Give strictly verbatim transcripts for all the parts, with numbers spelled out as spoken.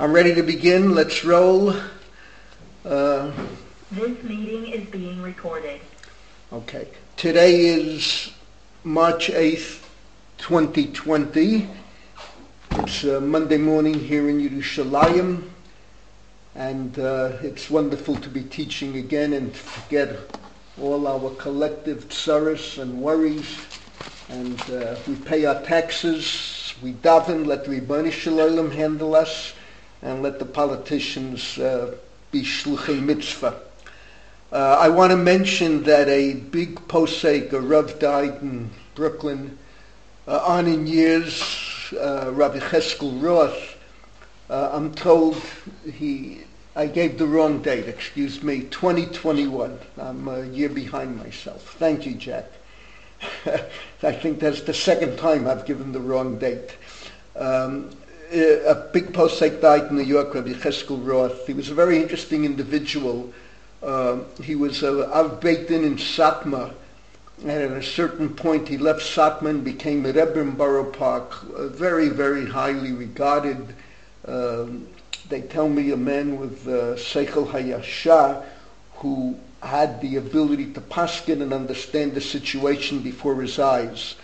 I'm ready to begin. Let's roll. Uh, this meeting is being recorded. Okay. Today is March eighth, twenty twenty. It's uh, Monday morning here in Yerushalayim. And uh, it's wonderful to be teaching again and to forget all our collective tsaros and worries. And uh, we pay our taxes, we daven, let Ribbon Shalom handle us, and let the politicians uh, be shluchei mitzvah. Uh, I want to mention that a big posek, a Rav, died in Brooklyn uh, on in years, uh, Rabbi Cheskel Roth. Uh, I'm told he, I gave the wrong date, excuse me, twenty twenty-one. I'm a year behind myself. Thank you, Jack. I think that's the second time I've given the wrong date. Um, a big posek died in New York, Rabbi Cheskel Roth. He was a very interesting individual. Uh, he was uh, Av Beit Din in Satmar, and at a certain point he left Satmar and became a Rebbe in Borough Park, uh, very, very highly regarded. Um, they tell me a man with uh, Seichel Hayashah who had the ability to paskin and understand the situation before his eyes.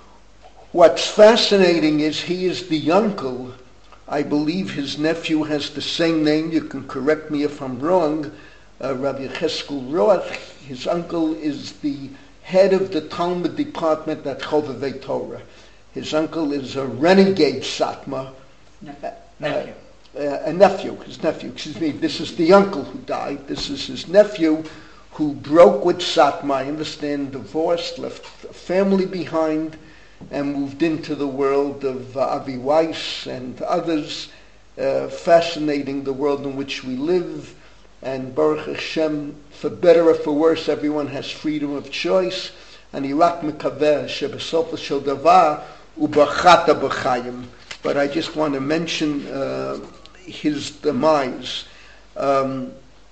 What's fascinating is he is the uncle. I believe his nephew has the same name. You can correct me if I'm wrong. Uh, Rabbi Cheskel Roth, his uncle is the head of the Talmud department at Chovevei Torah. His uncle is a renegade Satmar. Nephew. Uh, uh, a nephew, his nephew, excuse me. This is the uncle who died. This is his nephew who broke with Satmar, I understand, divorced, left a family behind, and moved into the world of uh, Avi Weiss and others, uh, fascinating the world in which we live. And Baruch Hashem, for better or for worse, everyone has freedom of choice. And Irak Mekaveh, Shebesofa Shel Davar, Ubachata B'chayim. But I just want to mention uh, his demise. Um,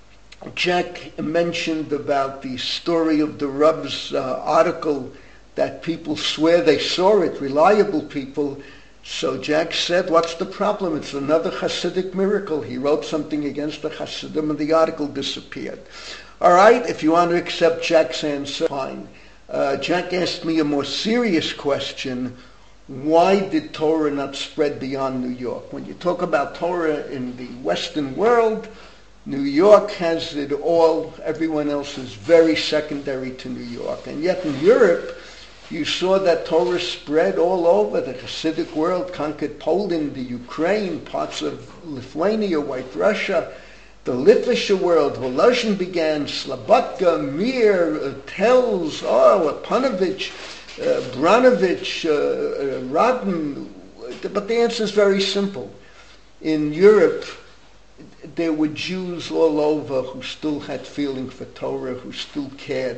Jack mentioned about the story of the Rav's uh, article that people swear they saw it, reliable people. So Jack said, what's the problem? It's another Hasidic miracle. He wrote something against the Hasidim and the article disappeared. All right, if you want to accept Jack's answer, fine. Uh, Jack asked me a more serious question. Why did Torah not spread beyond New York? When you talk about Torah in the Western world, New York has it all. Everyone else is very secondary to New York. And yet in Europe, you saw that Torah spread all over. The Hasidic world conquered Poland, the Ukraine, parts of Lithuania, White Russia. The Litvisha world, Volozhin began, Slobodka, Mir, uh, Telz, oh, Panovich, uh, Branovich, uh, uh, Radin. But the answer is very simple. In Europe, there were Jews all over who still had feeling for Torah, who still cared.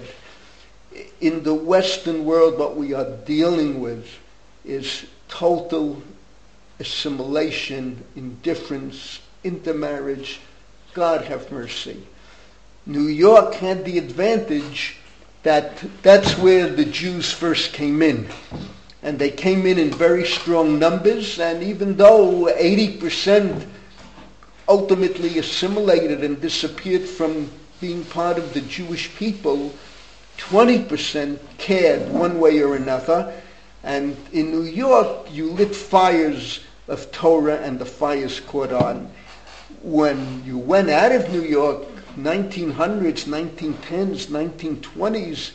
In the Western world, what we are dealing with is total assimilation, indifference, intermarriage. God have mercy. New York had the advantage that that's where the Jews first came in. And they came in in very strong numbers, and even though eighty percent ultimately assimilated and disappeared from being part of the Jewish people, twenty percent cared one way or another. And in New York, you lit fires of Torah and the fires caught on. When you went out of New York, nineteen hundreds, nineteen tens, nineteen twenties,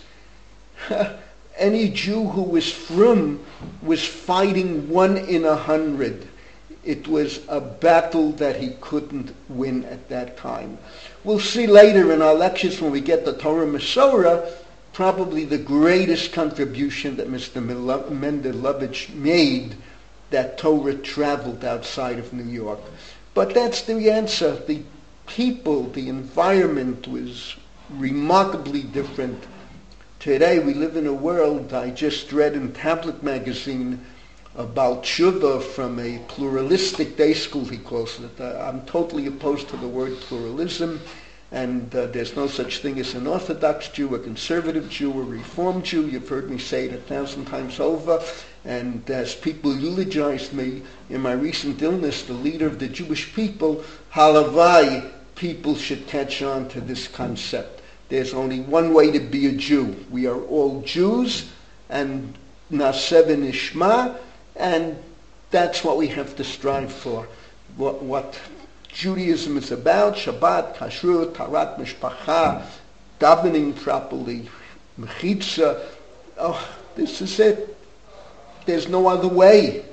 any Jew who was frum was fighting one in a hundred. It was a battle that he couldn't win at that time. We'll see later in our lectures when we get to Torah Masorah, probably the greatest contribution that Mister Mendelovich made, that Torah traveled outside of New York. But that's the answer. The people, the environment was remarkably different. Today we live in a world, I just read in Tablet magazine about tshuva from a pluralistic day school, he calls it. I'm totally opposed to the word pluralism. And uh, there's no such thing as an Orthodox Jew, a conservative Jew, a Reformed Jew. You've heard me say it a thousand times over. And as people eulogized me in my recent illness, the leader of the Jewish people, halavai, people should catch on to this concept. There's only one way to be a Jew. We are all Jews, and naseh v'nishma, and that's what we have to strive for. What, what Judaism is about, Shabbat, Kashrut, Tarat Mishpacha, davening properly, Mechitza. Oh, this is it. There's no other way.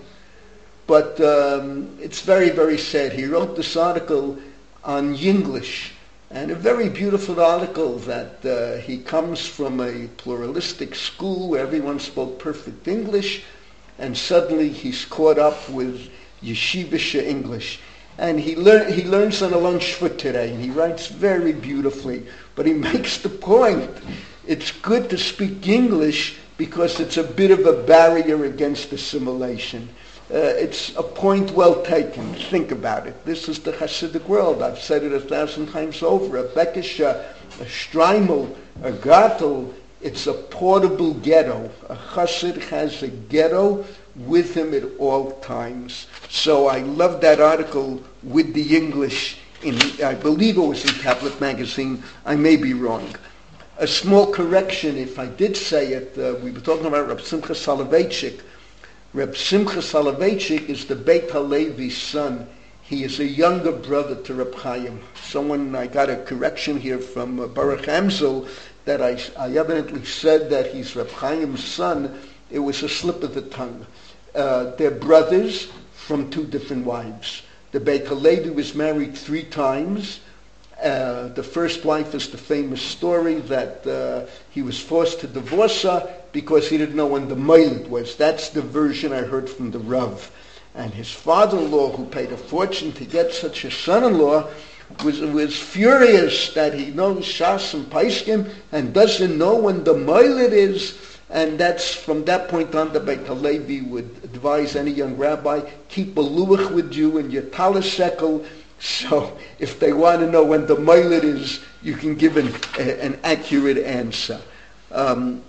But um, it's very, very sad. He wrote this article on Yinglish, and a very beautiful article that uh, he comes from a pluralistic school where everyone spoke perfect English, and suddenly he's caught up with yeshivish English. And he, lear- he learns on a lunch for today, and he writes very beautifully. But he makes the point, it's good to speak English because it's a bit of a barrier against assimilation. Uh, it's a point well taken. Think about it. This is the Hasidic world. I've said it a thousand times over. A Bekisha, a Streimel, a Gartel, it's a portable ghetto. A Chassid has a ghetto with him at all times. So I love that article with the English, in, I believe it was in Tablet Magazine. I may be wrong. A small correction, if I did say it, uh, we were talking about Reb Simcha Soloveitchik. Reb Simcha Soloveitchik is the Beit HaLevi's son. He is a younger brother to Reb Chaim. Someone, I got a correction here from uh, Baruch Amzel that I, I evidently said that he's Reb Chaim's son. It was a slip of the tongue. Uh, they're brothers from two different wives. The Beit HaLevi was married three times. Uh, the first wife is the famous story that uh, he was forced to divorce her because he didn't know when the Moiled was. That's the version I heard from the Rav. And his father-in-law, who paid a fortune to get such a son-in-law, was was furious that he knows Shas and Paiskim and doesn't know when the Moiled is. And that's from that point on, the Beit HaLevi would advise any young rabbi, keep a luach with you in your talis shekel. So if they want to know when the Moiled is, you can give an, a, an accurate answer. Um,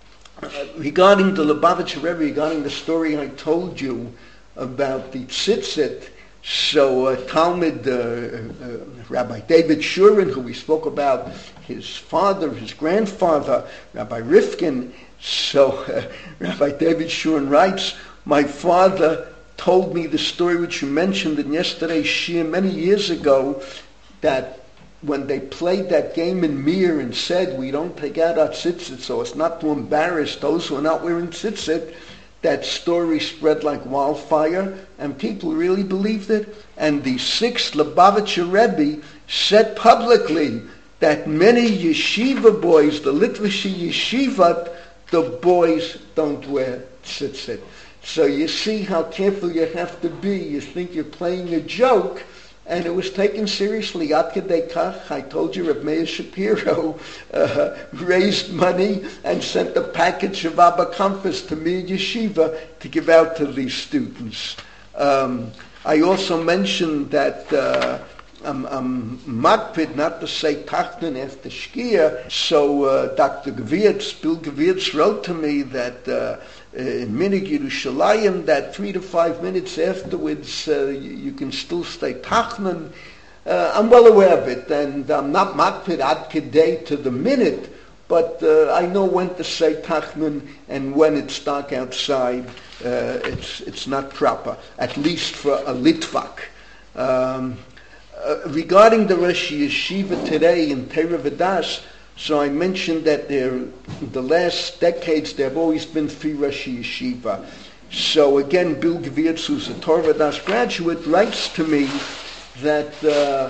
regarding the Lubavitcher Rebbe, regarding the story I told you about the tzitzit, so uh, Talmud, uh, uh, Rabbi David Shurin, who we spoke about, his father, his grandfather, Rabbi Rifkin, so uh, Rabbi David Shurin writes, my father told me the story which you mentioned in yesterday's shir many years ago, that when they played that game in Mir and said, we don't take out our tzitzit so as not to embarrass those who are not wearing tzitzit, that story spread like wildfire, and people really believed it. And the sixth Lubavitcher Rebbe said publicly that many yeshiva boys, the Litvish yeshivat, the boys don't wear tzitzit. So you see how careful you have to be. You think you're playing a joke, and it was taken seriously. Ad kedei kach, I told you, Reb Meir Shapiro uh, raised money and sent a package of Abba Comfort to Mir Yeshiva to give out to these students. Um, I also mentioned that uh, I'm, I'm makpid not to say tachton after shkia. So uh, Doctor Gewirtz, Bill Gewirtz, wrote to me that uh, in Minig Yerushalayim, that three to five minutes afterwards, uh, you, you can still stay tachnon. Uh, I'm well aware of it, and I'm not makpid ad kedei to the minute, but uh, I know when to say tachnon, and when it's dark outside, uh, it's it's not proper, at least for a litvak. Um, uh, regarding the Rosh Yeshiva today in Torah V'das, so I mentioned that there, in the last decades, there have always been three Rosh Yeshiva. So again, Bill Gewirtz, who's a Torah V'das graduate, writes to me that, uh,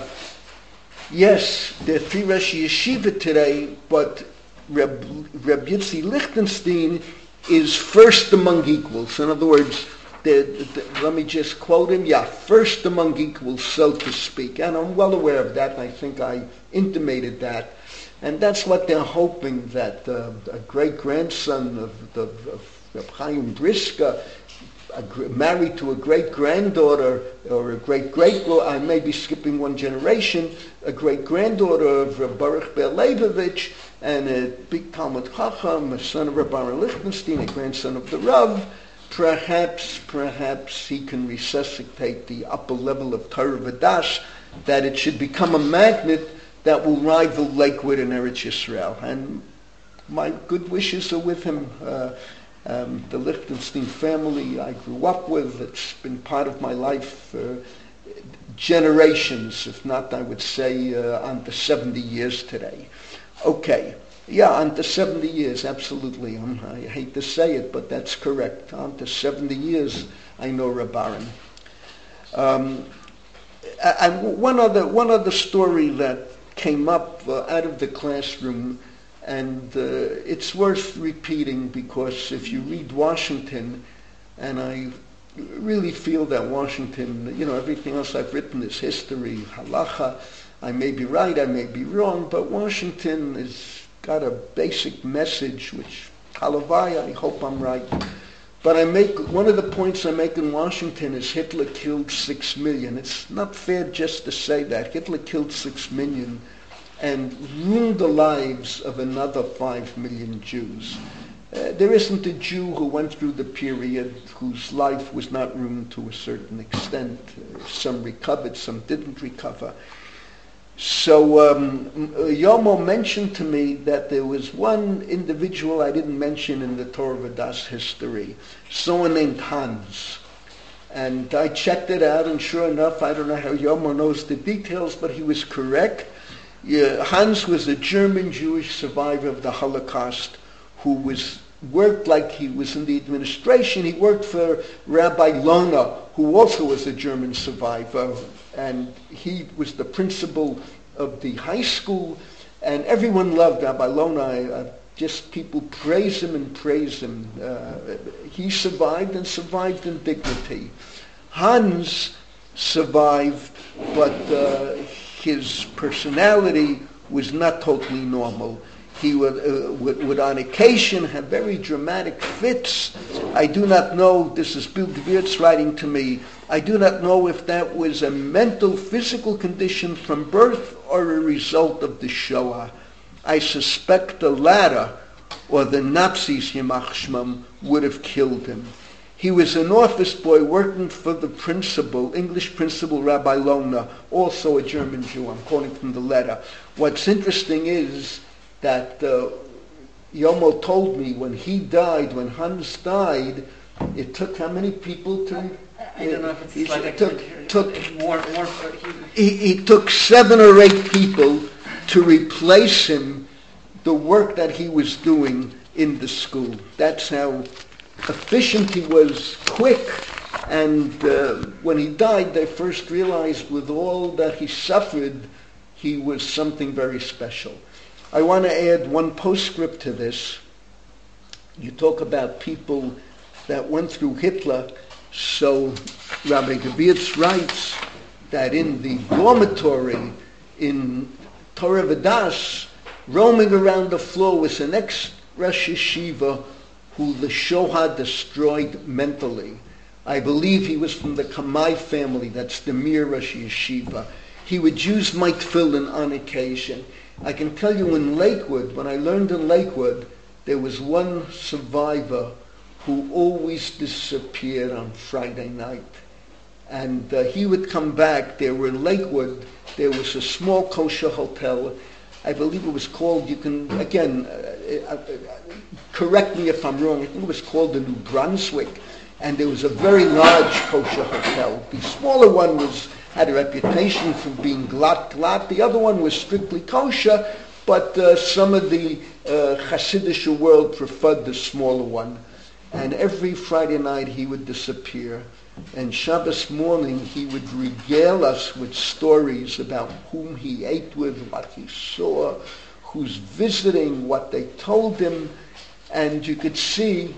yes, there are three Rosh Yeshiva today, but Reb, Reb Yitzi Lichtenstein is first among equals. In other words, the, the, let me just quote him, yeah, first among equals, so to speak. And I'm well aware of that, and I think I intimated that. And that's what they're hoping, that uh, a great-grandson of, of, of Reb Chaim Briska, a, married to a great-granddaughter, or a great-great, I may be skipping one generation, a great-granddaughter of Reb Baruch Ber Leibovich, and a big Talmud Chacham, a son of Reb Aaron Lichtenstein, a grandson of the Rav. Perhaps, perhaps he can resuscitate the upper level of Torah V'das, that it should become a magnet that will rival Lakewood and Eretz Yisrael. And my good wishes are with him. Uh, um, the Lichtenstein family I grew up with, it's been part of my life for generations, if not, I would say, uh, on to seventy years today. Okay. Yeah, on to seventy years, absolutely. Um, I hate to say it, but that's correct. On to seventy years, I know Reb Aaron. Um, and one other, one other story that came up uh, out of the classroom, and uh, it's worth repeating, because if you read Washington, and I really feel that Washington, you know, everything else I've written is history, halacha. I may be right, I may be wrong, but Washington has got a basic message, which, halavai, I hope I'm right. But I make, one of the points I make in Washington is Hitler killed six million. It's not fair just to say that. Hitler killed six million and ruined the lives of another five million Jews. Uh, there isn't a Jew who went through the period whose life was not ruined to a certain extent. Uh, some recovered, some didn't recover. So um, Yomo mentioned to me that there was one individual I didn't mention in the Torah V'das history, someone named Hans. And I checked it out, and sure enough, I don't know how Yomo knows the details, but he was correct. Yeah, Hans was a German Jewish survivor of the Holocaust who was worked like he was in the administration. He worked for Rabbi Lona, who also was a German survivor, and he was the principal of the high school, and everyone loved Rabbi Lona. Uh, just people praise him and praise him. Uh, he survived and survived in dignity. Hans survived, but uh, his personality was not totally normal. He would, uh, would, would on occasion have very dramatic fits. I do not know, this is Bill Gewirtz writing to me, I do not know if that was a mental, physical condition from birth or a result of the Shoah. I suspect the latter, or the Nazis, Yimach Shmam, would have killed him. He was an office boy working for the principal, English principal Rabbi Lona, also a German Jew. I'm quoting from the letter. What's interesting is that uh, Yomo told me when he died, when Hans died, it took how many people to... I don't know if it's like it took, a, took more, more he, he took seven or eight people to replace him, the work that he was doing in the school. That's how efficient he was, quick, and uh, when he died, they first realized with all that he suffered, he was something very special. I want to add one postscript to this. You talk about people that went through Hitler. So Rabbi Gewirtz writes that in the dormitory in Torah V'das, roaming around the floor was an ex-Rosh Yeshiva who the Shoah destroyed mentally. I believe he was from the Kamai family, that's the Mir Rosh Yeshiva. He would use my tefillin on occasion. I can tell you in Lakewood, when I learned in Lakewood, there was one survivor who always disappeared on Friday night. And uh, he would come back. There were in Lakewood, there was a small kosher hotel. I believe it was called, you can, again, uh, uh, correct me if I'm wrong, I think it was called the New Brunswick. And there was a very large kosher hotel. The smaller one was had a reputation for being glatt, glatt. The other one was strictly kosher, but uh, some of the uh, Hasidic world preferred the smaller one. And every Friday night he would disappear. And Shabbos morning he would regale us with stories about whom he ate with, what he saw, who's visiting, what they told him. And you could see,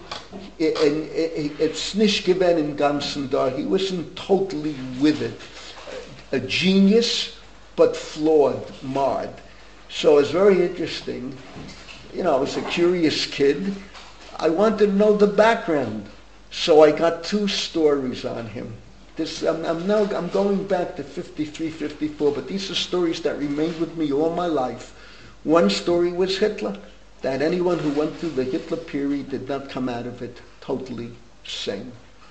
it's nicht gewesen in ganzen da. He wasn't totally with it. A genius, but flawed, marred. So it's very interesting. You know, I was a curious kid. I wanted to know the background. So I got two stories on him. This, I'm, I'm now I'm going back to fifty-three, fifty-four, but these are stories that remained with me all my life. One story was Hitler, that anyone who went through the Hitler period did not come out of it totally sane.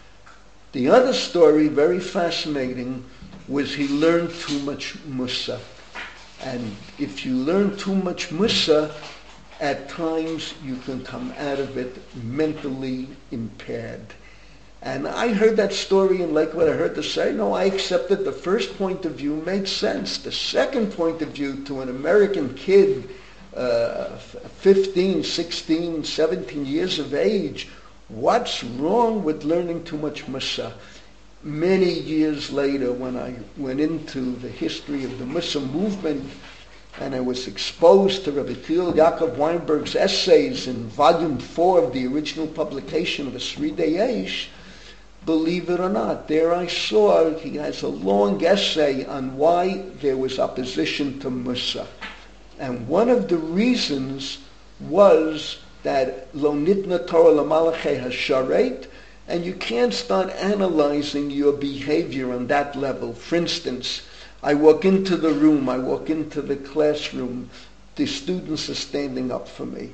The other story, very fascinating, was he learned too much Mussar. And if you learn too much Mussar, at times you can come out of it mentally impaired. And I heard that story in Lakewood. I heard the say, no, I accepted the first point of view, made sense. The second point of view to an American kid, uh, fifteen, sixteen, seventeen years of age, what's wrong with learning too much Mussar? Many years later, when I went into the history of the Mussar movement, and I was exposed to Rabbi Thiel Yaakov Weinberg's essays in volume four of the original publication of the Sridei Eish, believe it or not, there I saw he has a long essay on why there was opposition to Mussar. And one of the reasons was that Lo Nitna Torah L'Malachei HaSharet, and you can't start analyzing your behavior on that level. For instance, I walk into the room, I walk into the classroom, the students are standing up for me.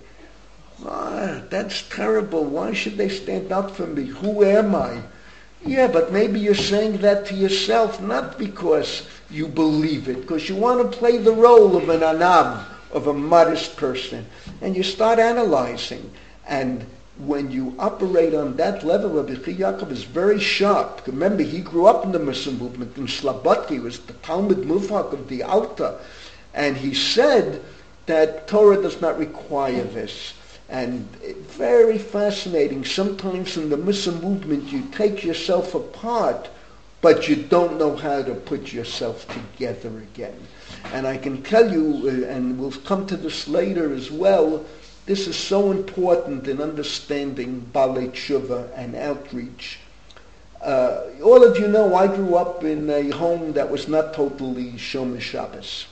Ah, that's terrible. Why should they stand up for me? Who am I? Yeah, but maybe you're saying that to yourself, not because you believe it, because you want to play the role of an anab, of a modest person. And you start analyzing. And when you operate on that level, Rabbi Yaakov is very sharp. Remember, he grew up in the Mussar movement in Slabodka. He was the Talmud Muvhak of the Alta. And he said that Torah does not require this. And very fascinating. Sometimes in the Mussar movement, you take yourself apart, but you don't know how to put yourself together again. And I can tell you, and we'll come to this later as well, this is so important in understanding Balei Tshuva and outreach. Uh, all of you know I grew up in a home that was not totally Shomer Shabbos.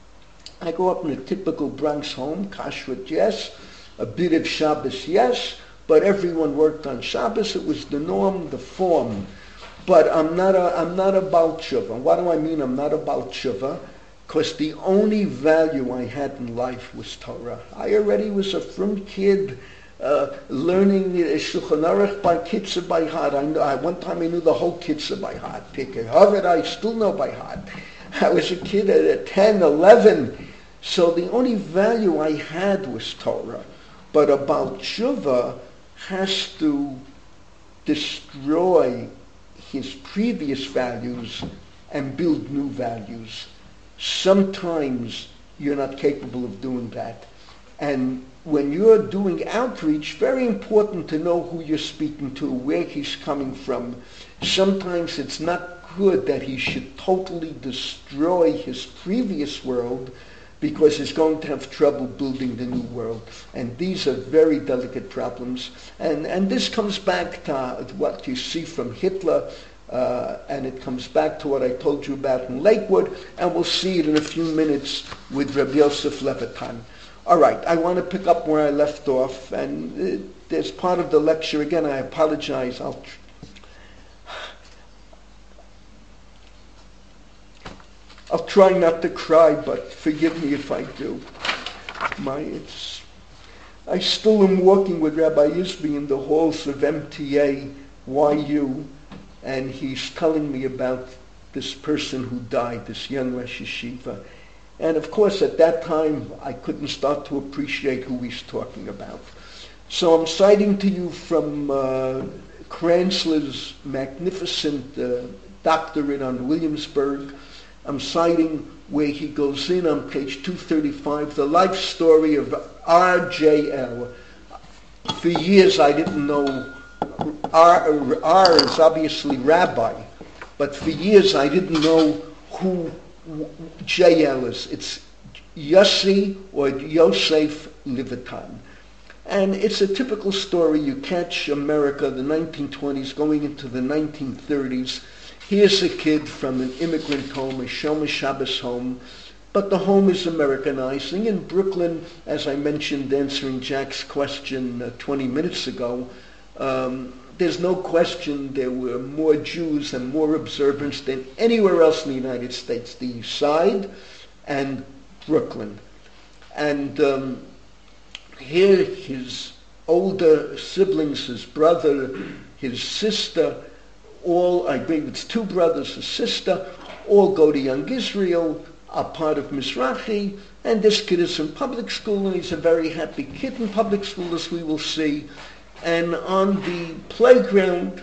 I grew up in a typical Bronx home, kashrut, yes, a bit of Shabbos, yes, but everyone worked on Shabbos. It was the norm, the form. But I'm not a, I'm not a Baal Tshuva. What do I mean I'm not a Baal Tshuva? Because the only value I had in life was Torah. I already was a frum kid, uh, learning Shulchan Aruch by Kitzur by heart. I, know, I One time I knew the whole Kitzur by heart. Pirkei Avot I still know by heart. I was a kid at ten, eleven. So the only value I had was Torah. But a Baal Tshuva has to destroy his previous values and build new values. Sometimes you're not capable of doing that. And when you're doing outreach, very important to know who you're speaking to, where he's coming from. Sometimes it's not good that he should totally destroy his previous world because he's going to have trouble building the new world. And these are very delicate problems. And, and this comes back to what you see from Hitler, Uh, and it comes back to what I told you about in Lakewood, and we'll see it in a few minutes with Rabbi Yosef Levitan. All right, I want to pick up where I left off, and uh, there's part of the lecture. Again, I apologize. I'll tr- I'll try not to cry, but forgive me if I do. My, it's, I still am walking with Rabbi Yisbi in the halls of M T A Y U, and he's telling me about this person who died, this young Rosh Yeshiva. And of course, at that time, I couldn't start to appreciate who he's talking about. So I'm citing to you from uh, Kranzler's magnificent uh, doctorate on Williamsburg. I'm citing where he goes in on page two thirty-five, the life story of R J L. For years, I didn't know R, R is obviously rabbi, but for years I didn't know who J L is. It's Yossi or Yosef Levitan. And it's a typical story. You catch America, the nineteen twenties, going into the nineteen thirties. Here's a kid from an immigrant home, a Shomer Shabbos home, but the home is Americanizing. In Brooklyn, as I mentioned answering Jack's question uh, twenty minutes ago, Um, there's no question there were more Jews and more observants than anywhere else in the United States, the East Side and Brooklyn. And um, here his older siblings, his brother, his sister, all, I believe it's two brothers, a sister, all go to Young Israel, are part of Mizrahi, and this kid is in public school, and he's a very happy kid in public school, as we will see. And on the playground,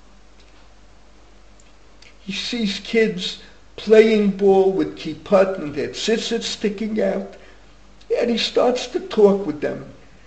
he sees kids playing ball with kippot and their tzitzit sticking out, and he starts to talk with them.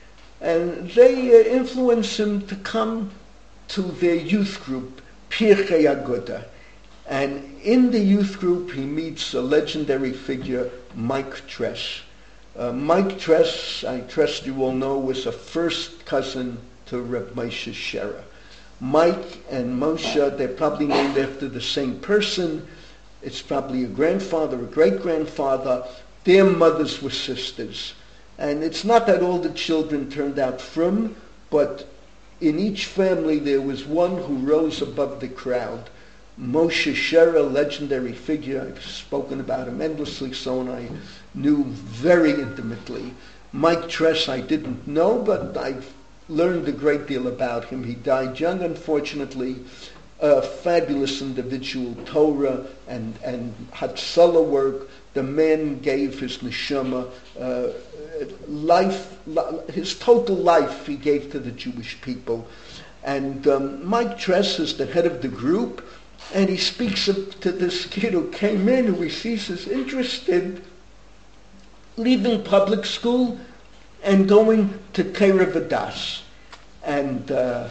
And they uh, influence him to come to their youth group, Pirchei Aguda. And in the youth group, he meets a legendary figure, Mike Tress. Uh, Mike Tress, I trust you all know, was a first cousin to Reb Moshe Shera. Mike and Moshe, they're probably named after the same person. It's probably a grandfather, a great-grandfather. Their mothers were sisters. And it's not that all the children turned out frum, but in each family there was one who rose above the crowd. Moshe Shera, legendary figure, I've spoken about him endlessly, so and I knew very intimately. Mike Tress I didn't know, but I've learned a great deal about him. He died young, unfortunately. A fabulous individual, Torah and, and Hatzalah work. The man gave his neshama, uh, life, his total life he gave to the Jewish people. And um, Mike Tress is the head of the group, and he speaks of, to this kid who came in, who he sees as interested, leaving public school and going to Torah Vodaas. And uh,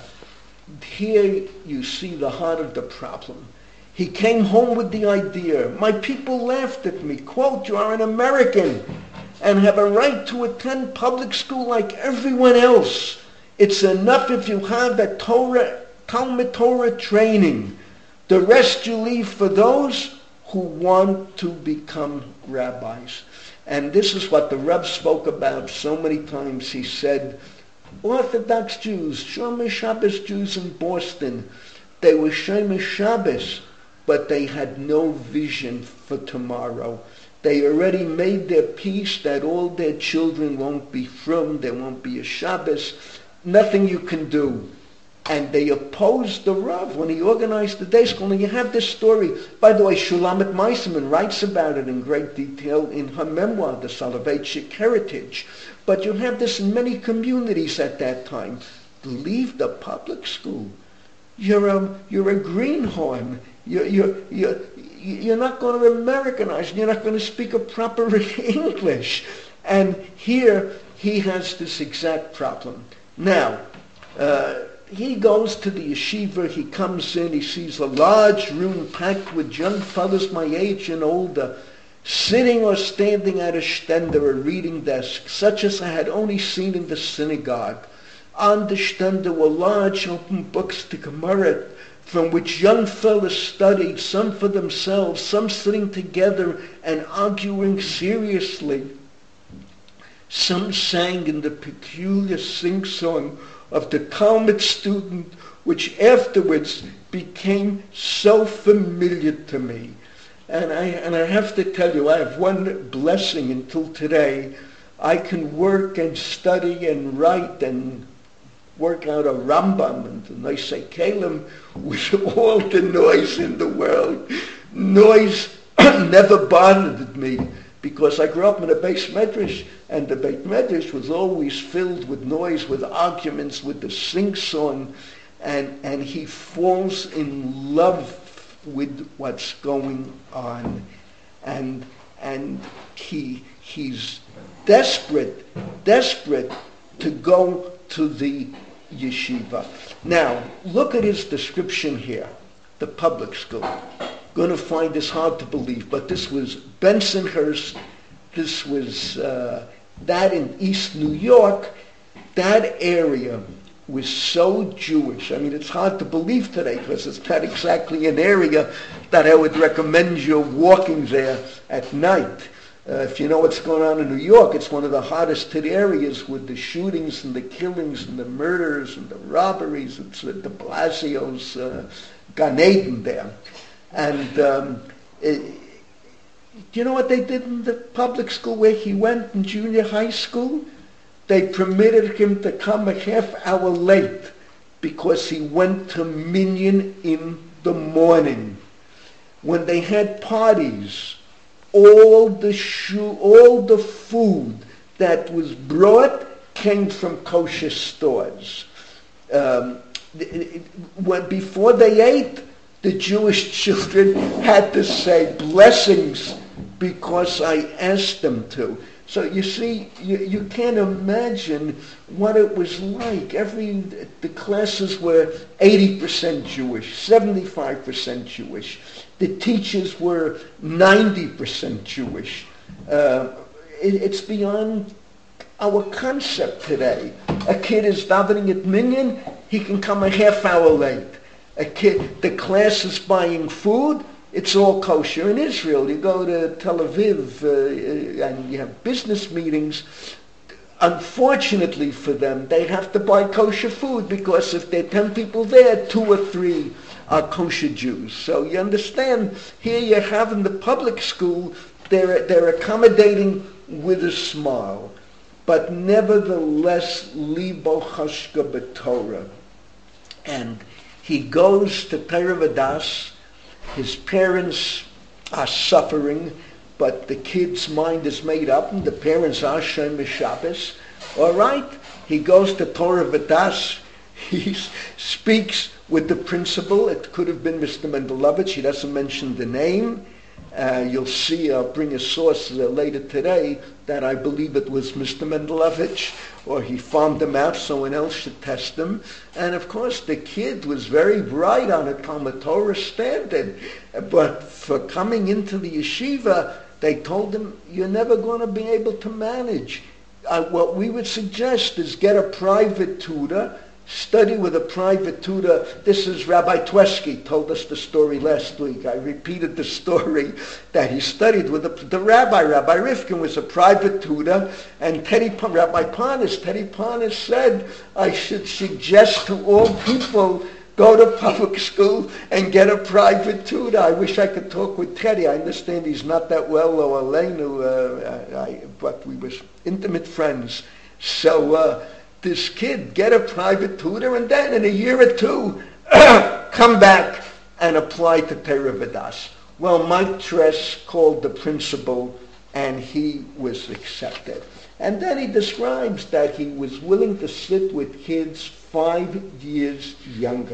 here you see the heart of the problem. He came home with the idea, my people laughed at me, quote, you are an American and have a right to attend public school like everyone else. It's enough if you have a Torah, Talmud Torah training. The rest you leave for those who want to become rabbis. And this is what the Rebbe spoke about so many times. He said, Orthodox Jews, Shomer Shabbos Jews in Boston, they were Shomer Shabbos, but they had no vision for tomorrow. They already made their peace that all their children won't be frum, there won't be a Shabbos, nothing you can do. And they opposed the Rav when he organized the day school. And you have this story. By the way, Shulamit Meisman writes about it in great detail in her memoir, The Soloveitchik Heritage. But you have this in many communities at that time. Leave the public school. You're a, you're a greenhorn. You're, you're, you're, you're not going to Americanize. You're not going to speak a proper English. And here he has this exact problem. Now, uh, he goes to the yeshiva, he comes in, he sees a large room packed with young fellows my age and older, sitting or standing at a stender or reading desk, such as I had only seen in the synagogue. On the stender were large open books to Gemara, from which young fellows studied, some for themselves, some sitting together and arguing seriously. Some sang in the peculiar sing-song of the Talmud student, which afterwards became so familiar to me. And I, and I have to tell you, I have one blessing until today. I can work and study and write and work out a Rambam and the Nosei Kelim with all the noise in the world. Noise never bothered me, because I grew up in a Beis Medrash, and the Beit Medrash was always filled with noise, with arguments, with the sing-song, and, and he falls in love with what's going on. And, and he, he's desperate, desperate to go to the yeshiva. Now, look at his description here, the public school. Going to find this hard to believe, but this was Bensonhurst, this was uh, that in East New York. That area was so Jewish. I mean, it's hard to believe today because it's not exactly an area that I would recommend you walking there at night. Uh, if you know what's going on in New York, it's one of the hottest hit areas with the shootings and the killings and the murders and the robberies. It's uh, de Blasio's uh, Gan Eden there. And um, it, do you know what they did in the public school where he went in junior high school? They permitted him to come a half hour late because he went to minyan in the morning. When they had parties, all the shoe, all the food that was brought came from kosher stores. Um, when, before they ate, the Jewish children had to say blessings because I asked them to. So you see, you, you can't imagine what it was like. Every the classes were eighty percent Jewish, seventy-five percent Jewish. The teachers were ninety percent Jewish. Uh, it, it's beyond our concept today. A kid is davening at minyan, he can come a half hour late. A kid, the class is buying food, it's all kosher. In Israel, you go to Tel Aviv uh, and you have business meetings. Unfortunately for them, they have to buy kosher food because if there are ten people there, two or three are kosher Jews. So you understand, here you have in the public school, they're, they're accommodating with a smile. But nevertheless, libo chashka b'Torah. And he goes to Torah Vodaas. His parents are suffering, but the kid's mind is made up, and the parents are Shem Shabbos. All right, he goes to Torah Vodaas. He speaks with the principal. It could have been Mister Mendelovich. He doesn't mention the name. Uh, you'll see, I'll bring a source uh, later today that I believe it was Mister Mendelovich, or he farmed him out, someone else should test him. And of course, the kid was very bright on a Talmud Torah standard, but for coming into the yeshiva, they told him, you're never going to be able to manage. Uh, what we would suggest is get a private tutor, study with a private tutor. This is Rabbi Tweski told us the story last week. I repeated the story that he studied with the, the rabbi. Rabbi Rifkin was a private tutor, and Teddy, Rabbi Parnas, Teddy Parnas said, I should suggest to all people go to public school and get a private tutor. I wish I could talk with Teddy. I understand he's not that well, or Elenu, uh, I, but we were intimate friends. So, uh, this kid, get a private tutor, and then in a year or two, come back and apply to Torah Vodaas. Well, Mike Tress called the principal, and he was accepted. And then he describes that he was willing to sit with kids five years younger.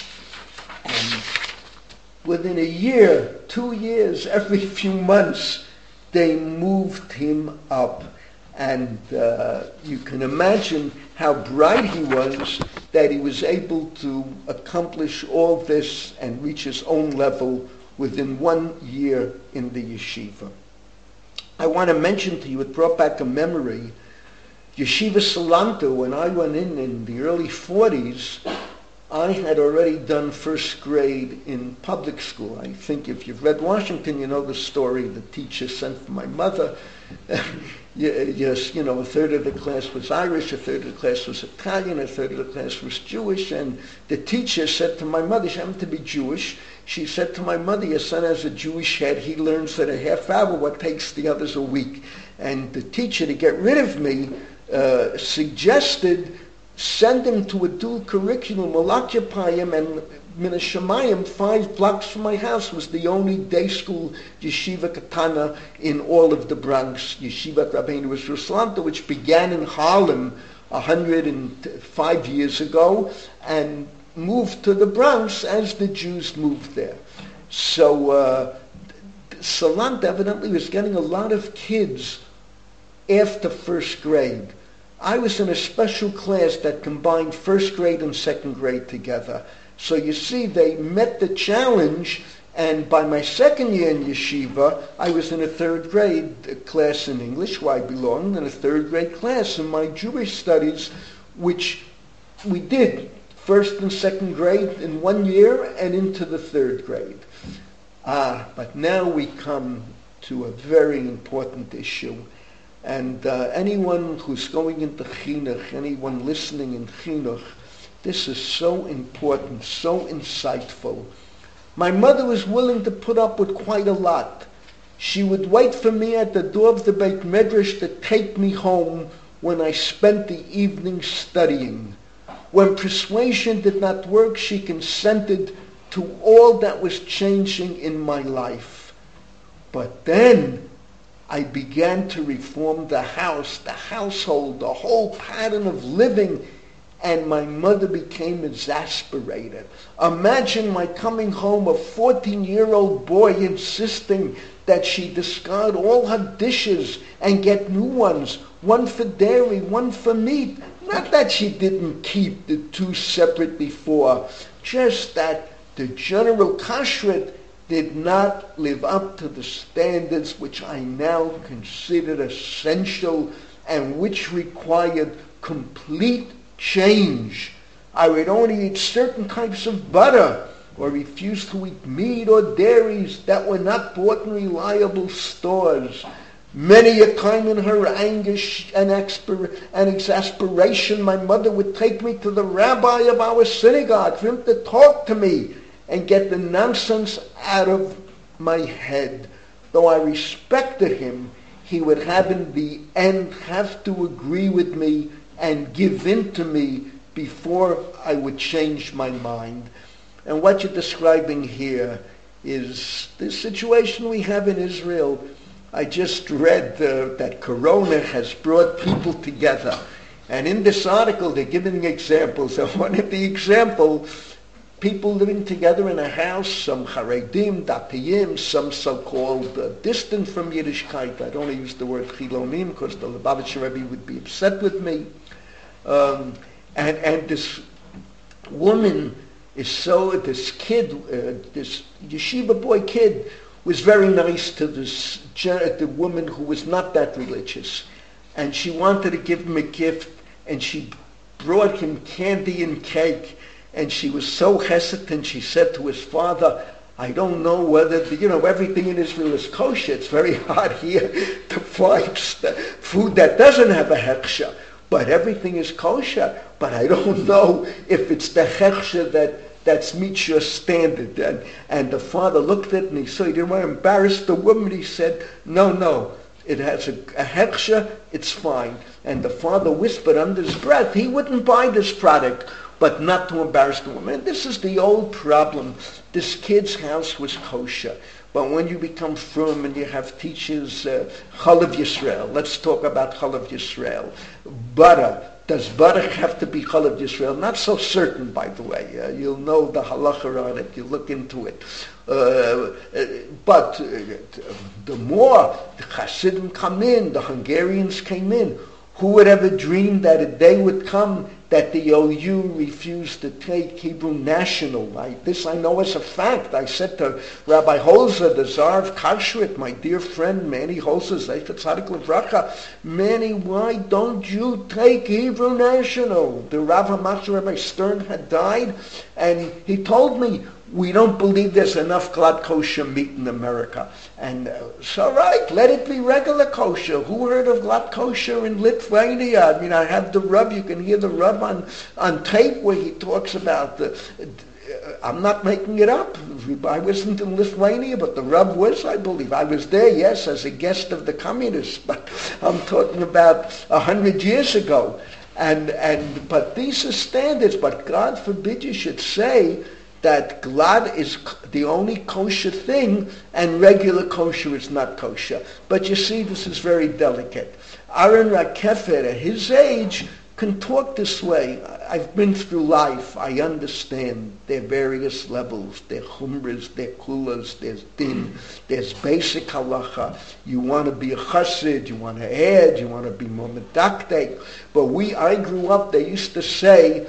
And within a year, two years, every few months, they moved him up. And uh, you can imagine how bright he was, that he was able to accomplish all this and reach his own level within one year in the yeshiva. I want to mention to you, it brought back a memory, Yeshiva Salanter, when I went in in the early forties, I had already done first grade in public school. I think if you've read Washington, you know the story. The teacher sent for my mother. Yes, you know, a third of the class was Irish, a third of the class was Italian, a third of the class was Jewish, and the teacher said to my mother, she happened to be Jewish, she said to my mother, your son has a Jewish head, he learns in a half hour what takes the others a week. And the teacher, to get rid of me, uh, suggested send him to a dual curriculum, will occupy him, and Min Hashamayim, five blocks from my house, was the only day school yeshiva katana in all of the Bronx, Yeshiva Rabbeinu Yisrael Salanter, which began in Harlem one hundred five years ago and moved to the Bronx as the Jews moved there. So uh, Salanter evidently was getting a lot of kids after first grade. I was in a special class that combined first grade and second grade together. So you see, they met the challenge, and by my second year in yeshiva, I was in a third grade class in English, where I belonged, and a third grade class in my Jewish studies, which we did first and second grade in one year and into the third grade. Ah, but now we come to a very important issue. And uh, anyone who's going into chinuch, anyone listening in chinuch, this is so important, so insightful. My mother was willing to put up with quite a lot. She would wait for me at the door of the Beit Medrash to take me home when I spent the evening studying. When persuasion did not work, she consented to all that was changing in my life. But then I began to reform the house, the household, the whole pattern of living, and my mother became exasperated. Imagine my coming home, a fourteen-year-old boy insisting that she discard all her dishes and get new ones, one for dairy, one for meat. Not that she didn't keep the two separate before, just that the general kashrut did not live up to the standards which I now consider essential and which required complete change. I would only eat certain types of butter or refuse to eat meat or dairies that were not bought in reliable stores. Many a time in her anguish and, expir- and exasperation, my mother would take me to the rabbi of our synagogue for him to talk to me and get the nonsense out of my head. Though I respected him, he would have in the end have to agree with me and give in to me before I would change my mind. And what you're describing here is the situation we have in Israel. I just read uh, that Corona has brought people together. And in this article, they're giving examples. And one of the examples, people living together in a house, some Haredim, Datiyim, some so-called uh, distant from Yiddishkeit. I don't want to use the word Chilonim because the Lubavitcher Rebbe would be upset with me. Um, and, and this woman is so, this kid, uh, this yeshiva boy kid, was very nice to this the woman who was not that religious. And she wanted to give him a gift, and she brought him candy and cake, and she was so hesitant. She said to his father, I don't know whether, the, you know, everything in Israel is kosher. It's very hard here to find food that doesn't have a hechsher, but everything is kosher. But I don't know if it's the hechsher that That's meets your standard. And, and the father looked at it and he saw he didn't want to embarrass the woman. He said, no, no, it has a, a hechsher, it's fine. And the father whispered under his breath, he wouldn't buy this product, but not to embarrass the woman. And this is the old problem. This kid's house was kosher. But when you become frum and you have teachers, uh, Chalav Yisrael, let's talk about Chalav Yisrael. Butter. Does butter have to be Chalav Yisrael? Not so certain, by the way. Uh, you'll know the halacha on it. You look into it. Uh, uh, but uh, the more the Hasidim come in, the Hungarians came in, who would ever dream that a day would come that the O U refused to take Hebrew National? I, this I know as a fact. I said to Rabbi Holzer, the Tsar of Karlsruhe, my dear friend Manny Holzer, Zeichet Tzadik Levracha, Manny, why don't you take Hebrew National? The Rav HaMachzor Rabbi Stern had died, and he told me, we don't believe there's enough glad kosher meat in America. And uh, so right, let it be regular kosher. Who heard of glad kosher in Lithuania? I mean, I have the Rub, you can hear the Rub on, on tape where he talks about the, uh, I'm not making it up. I wasn't in Lithuania, but the Rub was, I believe. I was there, yes, as a guest of the communists, but I'm talking about a hundred years ago. And, and, but these are standards, but God forbid you should say that glad is the only kosher thing and regular kosher is not kosher. But you see, this is very delicate. Aaron Rakefer, at his age, can talk this way. I've been through life. I understand there are various levels. There are chumras, there are kulas, there's din, there's basic halacha. You want to be a chassid, you want to add, you want to be more medakdek. But we, I grew up, they used to say,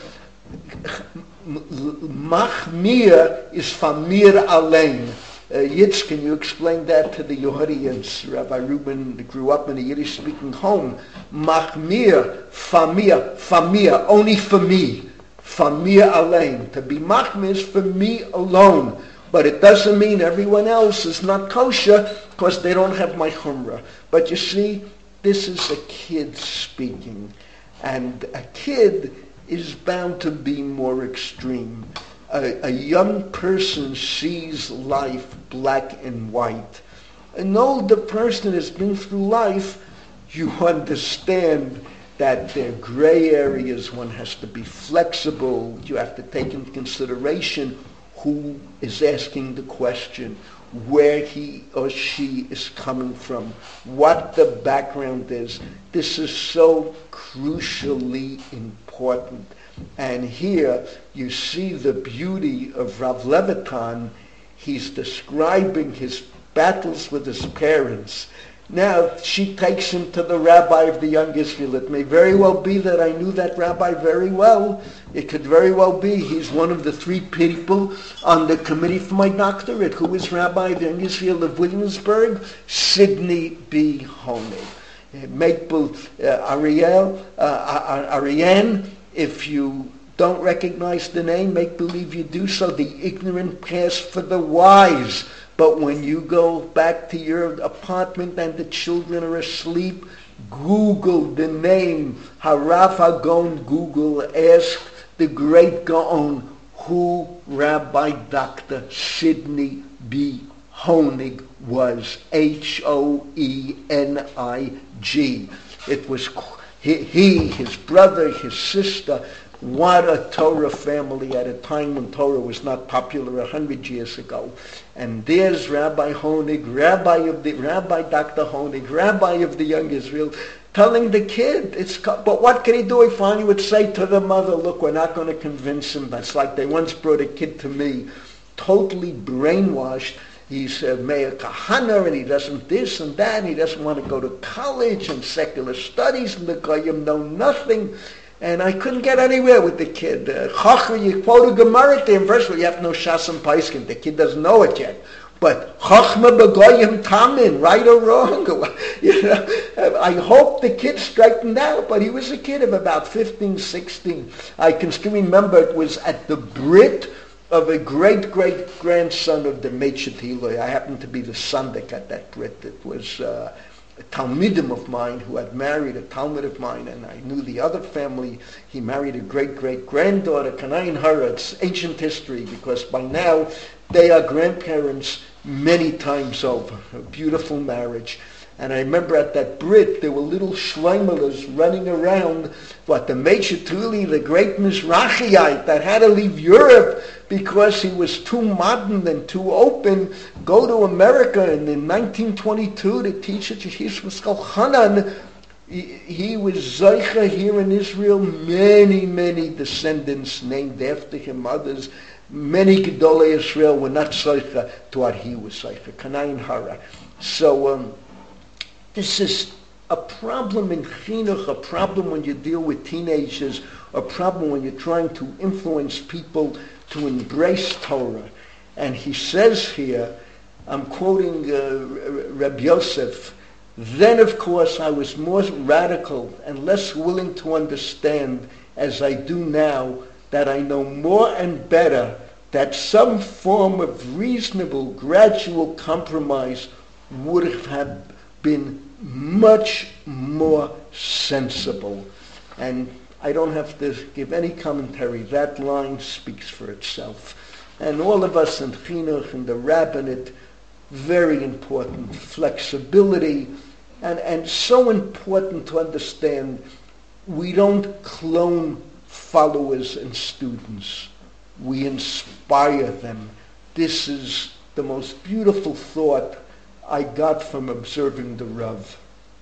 Machmir is famir alein. Uh, Yitz, can you explain that to the audience? Rabbi Reuben grew up in a Yiddish-speaking home. Machmir, famir, famir, only for me. Famir alein. To be machmir is for me alone. But it doesn't mean everyone else is not kosher because they don't have my chumrah. But you see, this is a kid speaking. And a kid is bound to be more extreme. A, a young person sees life black and white. An older person has been through life, you understand that there are gray areas, one has to be flexible, you have to take into consideration who is asking the question, where he or she is coming from, what the background is. This is so crucially important. And here you see the beauty of Rav Levitan. He's describing his battles with his parents. Now, she takes him to the rabbi of the young Israel. It may very well be that I knew that rabbi very well. It could very well be he's one of the three people on the committee for my doctorate. Who is Rabbi of the young Israel of Williamsburg? Sidney B. Honig. Maple uh, Ariel, uh, Ariane, if you don't recognize the name, make believe you do so. The ignorant pass for the wise. But when you go back to your apartment and the children are asleep, Google the name. Harav HaGaon Google asked the great Gaon who Rabbi Doctor Sidney B. Honig was. H O E N I G. It was he, he, his brother, his sister. What a Torah family at a time when Torah was not popular a hundred years ago. And there's Rabbi Honig, Rabbi of the Rabbi Doctor Honig, Rabbi of the young Israel, telling the kid, it's but what can he do? He finally would say to the mother, look, we're not going to convince him. That's like they once brought a kid to me, totally brainwashed. He's a Meir Kahana, and he doesn't this and that, and he doesn't want to go to college and secular studies, and the Goyim know nothing. And I couldn't get anywhere with the kid. Chachma, uh, you quote a Gemara to him. First of all, you have to know Shas and Paiskin. The kid doesn't know it yet. But Chachma b'goyim tamin, right or wrong. You know, I hope the kid straightened out, but he was a kid of about fifteen, sixteen. I can still remember it was at the Brit of a great-great-grandson of the Meitchet Hiloi. I happened to be the Sundik at that Brit. It was Uh, a Talmidim of mine who had married a Talmud of mine, and I knew the other family. He married a great-great-granddaughter, Kanayin Hara. It's ancient history, because by now they are grandparents many times over. A beautiful marriage. And I remember at that Brit, there were little Shleimelas running around, what, the Meitchet Tuli, the great Mizrachiite that had to leave Europe because he was too modern and too open, go to America. And in nineteen twenty-two, the teacher, Yeshua Chanan, he, he was Zeicha here in Israel, many, many descendants named after him, others. Many Gedolei Israel were not Zeicha to what he was Zeicha, Kanayin Hara. So, um, this is a problem in chinuch, a problem when you deal with teenagers, a problem when you're trying to influence people to embrace Torah. And he says here, I'm quoting uh, Reb Yosef, then of course I was more radical and less willing to understand, as I do now, that I know more and better that some form of reasonable, gradual compromise would have been much more sensible. And I don't have to give any commentary. That line speaks for itself. And all of us in Chinuch and the rabbinate, very important. Flexibility, and, and so important to understand, we don't clone followers and students. We inspire them. This is the most beautiful thought I got from observing the Rav.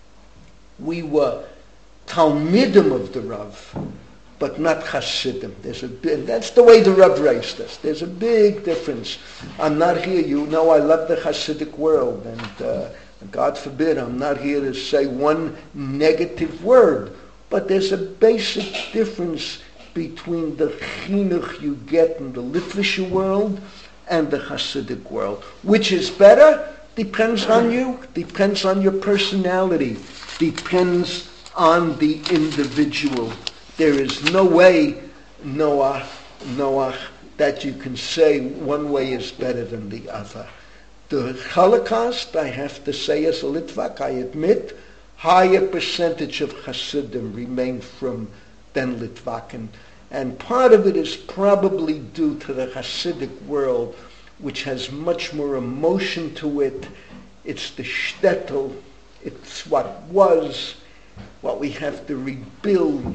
We were Talmidim of the Rav, but not Hasidim. There's a big, that's the way the Rav raised us. There's a big difference. I'm not here, you know I love the Hasidic world, and uh, God forbid I'm not here to say one negative word, but there's a basic difference between the chinuch you get in the Litvische world and the Hasidic world. Which is better? Depends on you, depends on your personality, depends on the individual. There is no way, Noah, Noah, that you can say one way is better than the other. The Holocaust, I have to say as a Litvak, I admit, higher percentage of Hasidim remain from than Litvaken. And part of it is probably due to the Hasidic world, which has much more emotion to it. It's the shtetl, it's what was, what we have to rebuild.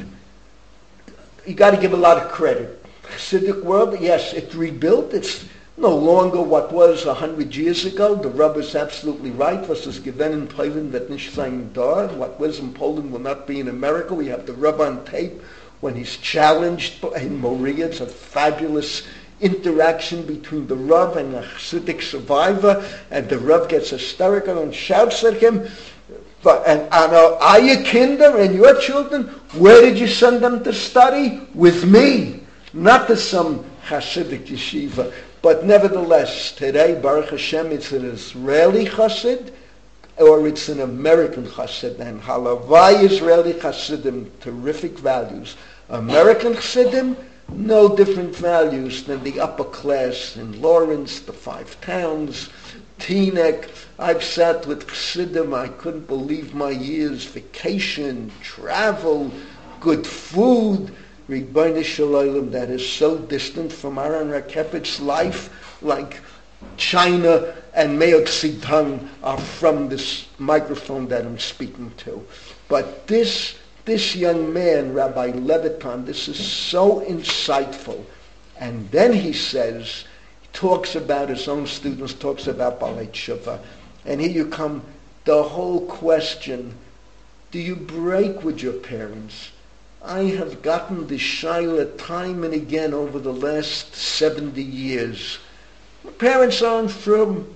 You got to give a lot of credit. Hasidic world, yes, it's rebuilt. It's no longer what was a hundred years ago. The Rebbe is absolutely right. Was is given in Poland that nicht sein da. What was in Poland will not be in America. We have the Rebbe on tape when he's challenged in Moria. It's a fabulous interaction between the Rebbe and a Hasidic survivor, and the Rebbe gets hysterical and shouts at him, and, and uh, are your kinder and your children, where did you send them to study? With me. Not to some Hasidic yeshiva. But nevertheless, today, Baruch Hashem, it's an Israeli Hasid, or it's an American Hasid. And Halavai Israeli Hasidim, terrific values. American Hasidim, no different values than the upper class in Lawrence, the Five Towns, Teaneck. I've sat with Chassidim, I couldn't believe my years, vacation, travel, good food, Ribbono Shel Olam, that is so distant from Aaron Rakepet's life, like China and Mao Zedong are from this microphone that I'm speaking to. But this this young man, Rabbi Levitan, this is so insightful. And then he says, he talks about his own students, talks about Balei Tshuva. And here you come, the whole question, do you break with your parents? I have gotten the shaila time and again over the last seventy years. Parents aren't from.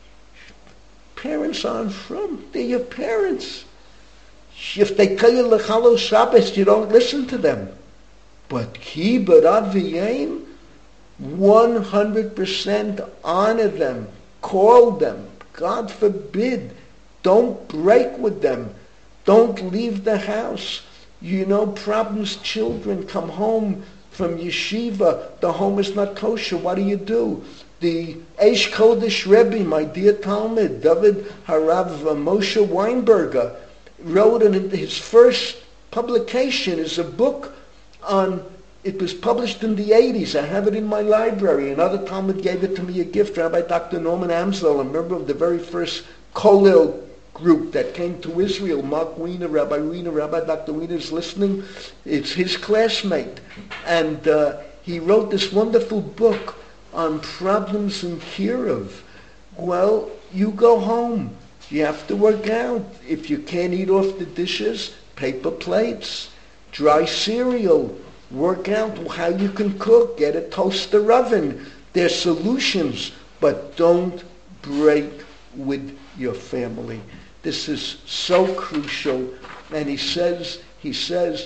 Parents aren't from. They're your parents. If they tell you L'chalo Shabbos, you don't listen to them. But Kibbud Aviyim, one hundred percent honor them, call them. God forbid, don't break with them. Don't leave the house. You know, problems, children come home from yeshiva, the home is not kosher, what do you do? The Eish Kodesh Rebbe, my dear Talmud, David Harav Moshe Weinberger, wrote in his first publication, is a book on, it was published in the eighties, I have it in my library, another Talmud gave it to me a gift, Rabbi Doctor Norman Amsel, a member of the very first Kollel group that came to Israel, Mark Wiener, Rabbi Wiener, Rabbi Doctor Wiener is listening. It's his classmate. And uh, he wrote this wonderful book on problems in Kiev. Well, you go home. You have to work out. If you can't eat off the dishes, paper plates, dry cereal, work out how you can cook, get a toaster oven. There's solutions, but don't break with your family. This is so crucial. And he says, he says,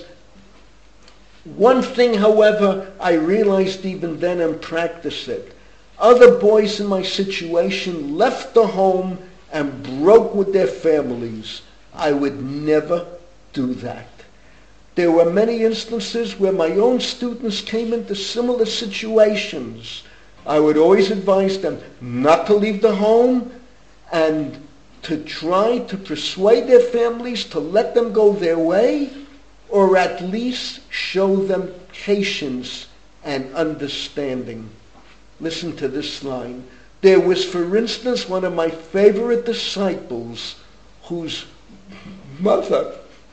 one thing, however, I realized even then and practiced it. Other boys in my situation left the home and broke with their families. I would never do that. There were many instances where my own students came into similar situations. I would always advise them not to leave the home and to try to persuade their families to let them go their way, or at least show them patience and understanding. Listen to this line. There was, for instance, one of my favorite disciples whose mother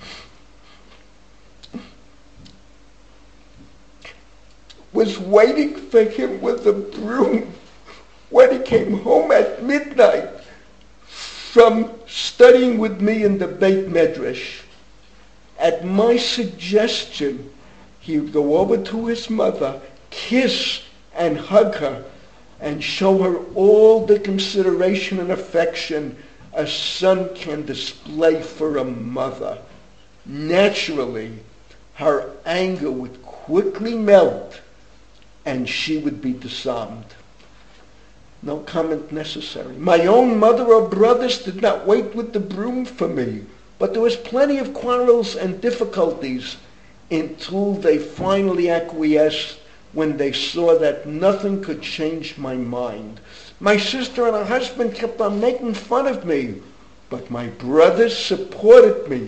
was waiting for him with a broom when he came home at midnight from studying with me in the Beit Medrash. At my suggestion, he would go over to his mother, kiss and hug her, and show her all the consideration and affection a son can display for a mother. Naturally, her anger would quickly melt, and she would be disarmed. No comment necessary. My own mother or brothers did not wait with the broom for me, but there was plenty of quarrels and difficulties until they finally acquiesced when they saw that nothing could change my mind. My sister and her husband kept on making fun of me, but my brothers supported me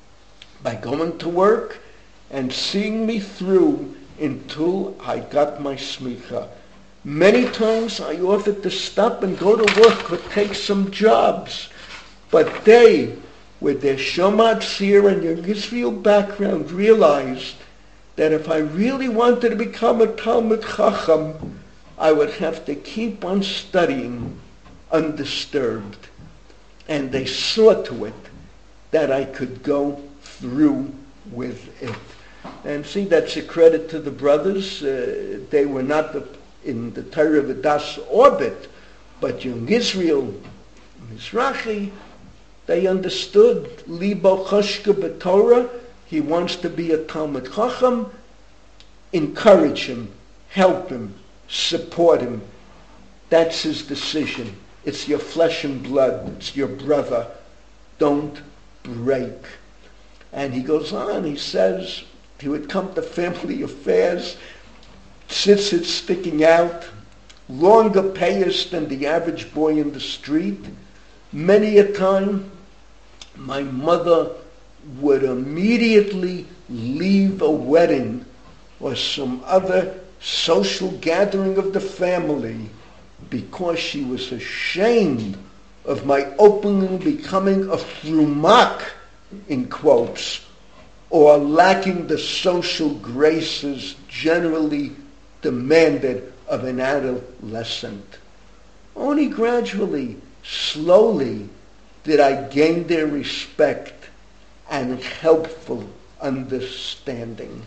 by going to work and seeing me through until I got my smicha. Many times I offered to stop and go to work or take some jobs, but they, with their Shoma Tzir and Young Israel background, realized that if I really wanted to become a Talmid Chacham, I would have to keep on studying undisturbed. And they saw to it that I could go through with it. And see, that's a credit to the brothers. Uh, they were not the, in the Torah V'das orbit, but Young Israel, Mizrahi, they understood Libo Choshka B'Torah. He wants to be a Talmid Chacham. Encourage him, help him, support him. That's his decision. It's your flesh and blood. It's your brother. Don't break. And he goes on, he says, he would come to family affairs, tzitzit sticking out, longer payas than the average boy in the street. Many a time, my mother would immediately leave a wedding or some other social gathering of the family because she was ashamed of my openly becoming a frumak, in quotes, or lacking the social graces generally demanded of an adolescent. Only gradually, slowly, did I gain their respect and helpful understanding.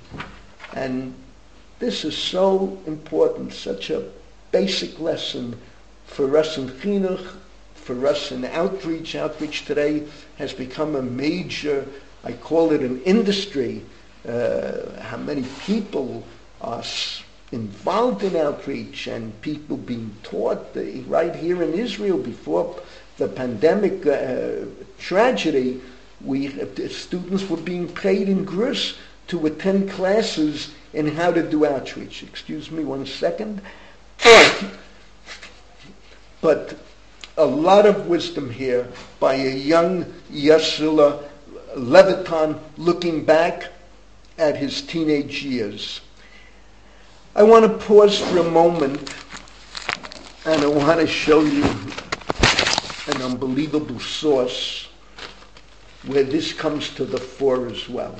And this is so important, such a basic lesson for us in chinuch, for us in outreach. Outreach today has become a major, I call it an industry. Uh, how many people are involved in outreach and people being taught the, right here in Israel before the pandemic uh, tragedy, we uh, students were being paid in grus to attend classes in how to do outreach. Excuse me one second. But a lot of wisdom here by a young Yeshua Levitan looking back at his teenage years. I want to pause for a moment and I want to show you an unbelievable source where this comes to the fore as well.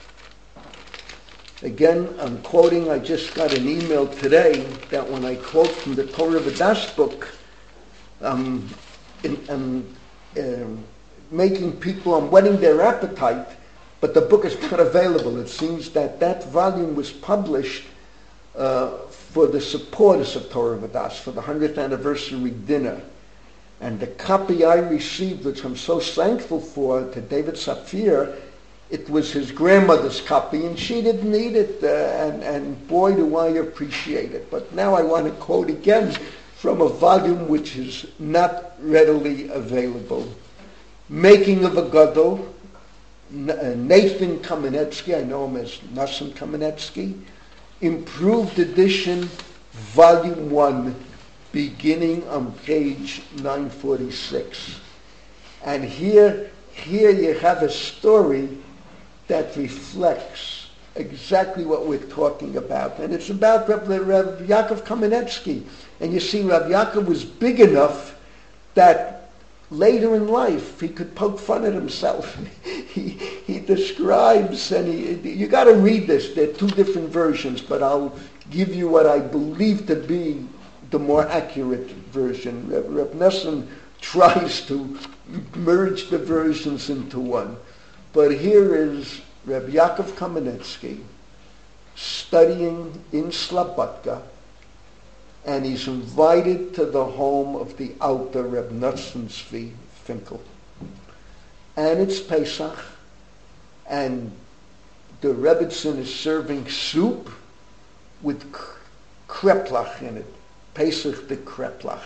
Again, I'm quoting, I just got an email today that when I quote from the Torah V'das book, um, in, um, uh, making people, I'm whetting their appetite, but the book is not available. It seems that that volume was published uh, for the supporters of Torah V'das, for the hundredth anniversary dinner. And the copy I received, which I'm so thankful for, to David Sapir, it was his grandmother's copy, and she didn't need it, uh, and, and boy, do I appreciate it. But now I want to quote again from a volume which is not readily available. Making of a Gadol, Nathan Kamenetsky, I know him as Nassim Kamenetsky, improved edition, volume one, beginning on page nine forty-six. And here, here you have a story that reflects exactly what we're talking about. And it's about Rav, Rav Yaakov Kamenetsky. And you see, Rav Yaakov was big enough that later in life he could poke fun at himself. he, he describes, and he, you got to read this. There are two different versions, but I'll give you what I believe to be the more accurate version. Rav, Rav Nesson tries to merge the versions into one. But here is Rav Yaakov Kamenetsky studying in Slobodka, and he's invited to the home of the Alter Reb Nutzen Zvi Finkel. And it's Pesach, and the Rebbitzin is serving soup with kreplach in it. Pesach the kreplach.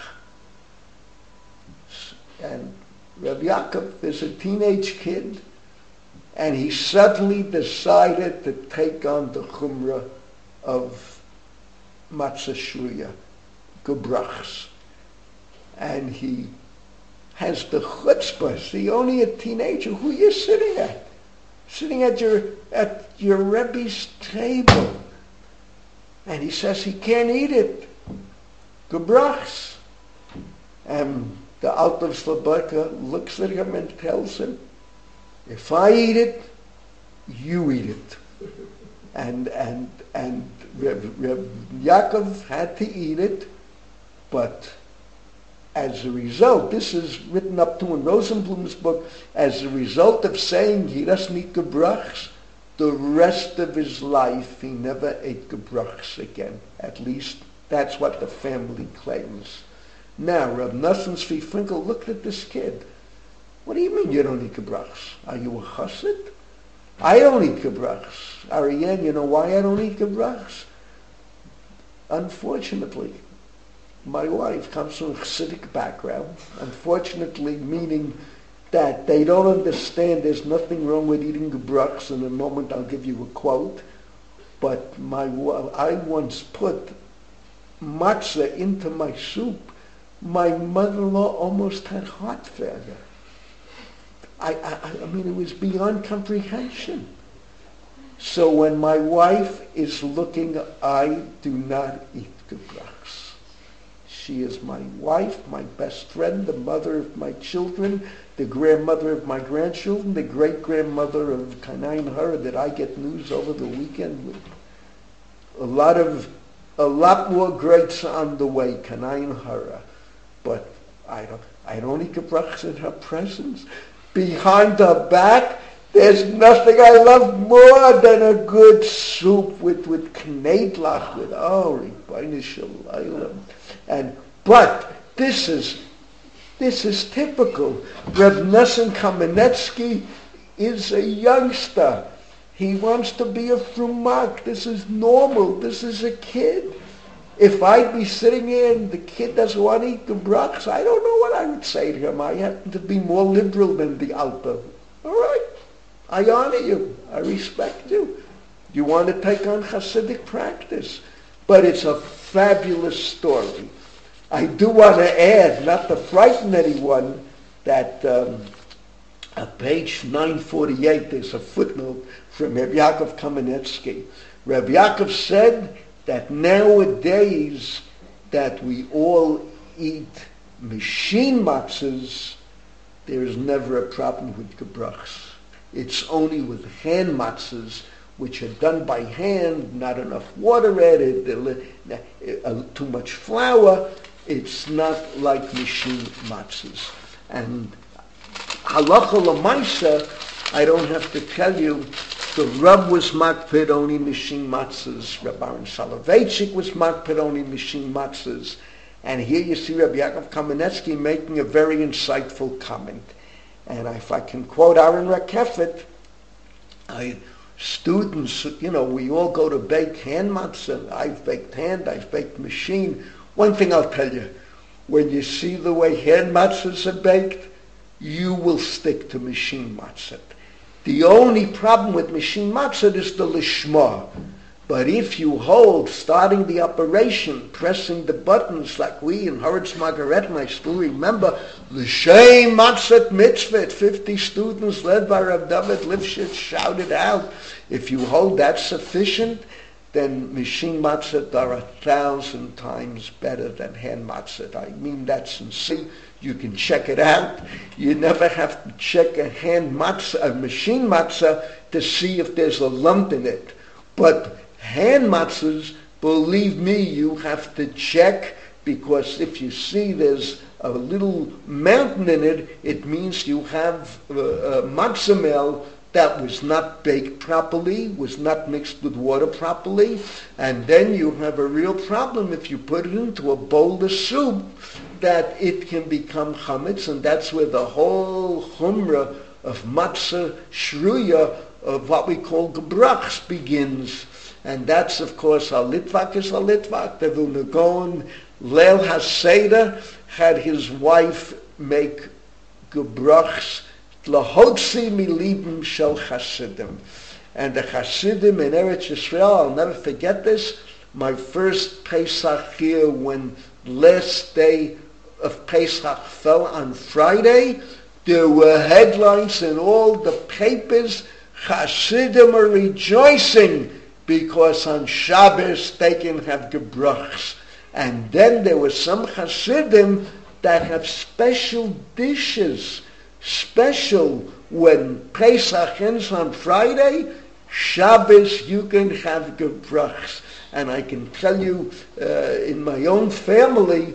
And Reb Yaakov is a teenage kid, and he suddenly decided to take on the chumrah of matzah shruya, gebrachs. And he has the chutzpah. See, only a teenager. Who you sitting at? Sitting at your at your Rebbe's table. And he says he can't eat it. Gebrachs. And the Alter Slobodka looks at him and tells him, if I eat it, you eat it. And and and Reb, Reb Yaakov had to eat it, but as a result, this is written up to in Rosenblum's book, as a result of saying he doesn't eat gebrachs, the rest of his life he never ate gebrachs again. At least that's what the family claims. Now, Reb Nosson Tzvi Finkel looked at this kid. What do you mean you don't eat gebrachs? Are you a chassid? I don't eat gebrachs. Ariane, you know why I don't eat gebrachs? Unfortunately, my wife comes from a Hasidic background. Unfortunately, meaning that they don't understand there's nothing wrong with eating gebrachs. In a moment I'll give you a quote. But my I once put matzah into my soup. My mother-in-law almost had heart failure. I, I, I mean, it was beyond comprehension. So when my wife is looking, I do not eat gebrachs. She is my wife, my best friend, the mother of my children, the grandmother of my grandchildren, the great-grandmother of Kanaim Hara that I get news over the weekend with. A lot of, a lot more greats on the way, Kanaim Hara. But I don't, I don't eat gebrachs in her presence. Behind her back, there's nothing I love more than a good soup with, with knedlach, with, oh, Ribono Shel Olam. And, but this is, this is typical. Reb Nosson Kamenetsky is a youngster. He wants to be a frumak. This is normal. This is a kid. If I'd be sitting here and the kid doesn't want to eat gebrachs, I don't know what I would say to him. I happen to be more liberal than the Alter. All right. I honor you. I respect you. You want to take on Hasidic practice. But it's a fabulous story. I do want to add, not to frighten anyone, that um, at page nine forty-eight there's a footnote from Reb Yaakov Kamenetsky. Reb Yaakov said that nowadays that we all eat machine matzahs, there is never a problem with gebrachs. It's only with hand matzahs, which are done by hand, not enough water added, uh, too much flour. It's not like machine matzahs. And halacha l'maisa, I don't have to tell you, the Rab was makpid only machine matzahs. Reb Aaron Soloveitchik was makpid only machine matzahs. And here you see Reb Yaakov Kamenetsky making a very insightful comment. And if I can quote Aaron Rakefet, I, students, you know, we all go to bake hand matzah. I've baked hand, I've baked machine. One thing I'll tell you, when you see the way hand matzahs are baked, you will stick to machine matzah. The only problem with machine matzah is the lishma. But if you hold, starting the operation, pressing the buttons like we in Horetz Margaret, and I still remember, L'shem Matzat Mitzvah, fifty students led by Rav David Lifshitz shouted out, if you hold that sufficient, then machine matzah are a thousand times better than hand matzah. I mean that sincerely. You can check it out. You never have to check a hand matzah, a machine matzah, to see if there's a lump in it. But hand matzahs, believe me, you have to check, because if you see there's a little mountain in it, it means you have a, a matzah meal that was not baked properly, was not mixed with water properly, and then you have a real problem if you put it into a bowl of soup, that it can become chametz, and that's where the whole chumrah of matzah shruya, of what we call gebrachs, begins. And that's, of course, a litvak is a litvak. The Vilna Gaon, Leil HaSeder, had his wife make gebrachs, lahotzi milibim shel chasidim. And the chasidim in Eretz Yisrael, I'll never forget this, My first Pesach here, when last day of Pesach fell on Friday, there were headlines in all the papers. Hasidim are rejoicing because on Shabbos they can have gebruchs. And then there were some Hasidim that have special dishes, special when Pesach ends on Friday, Shabbos you can have gebruchs. And I can tell you, uh, in my own family,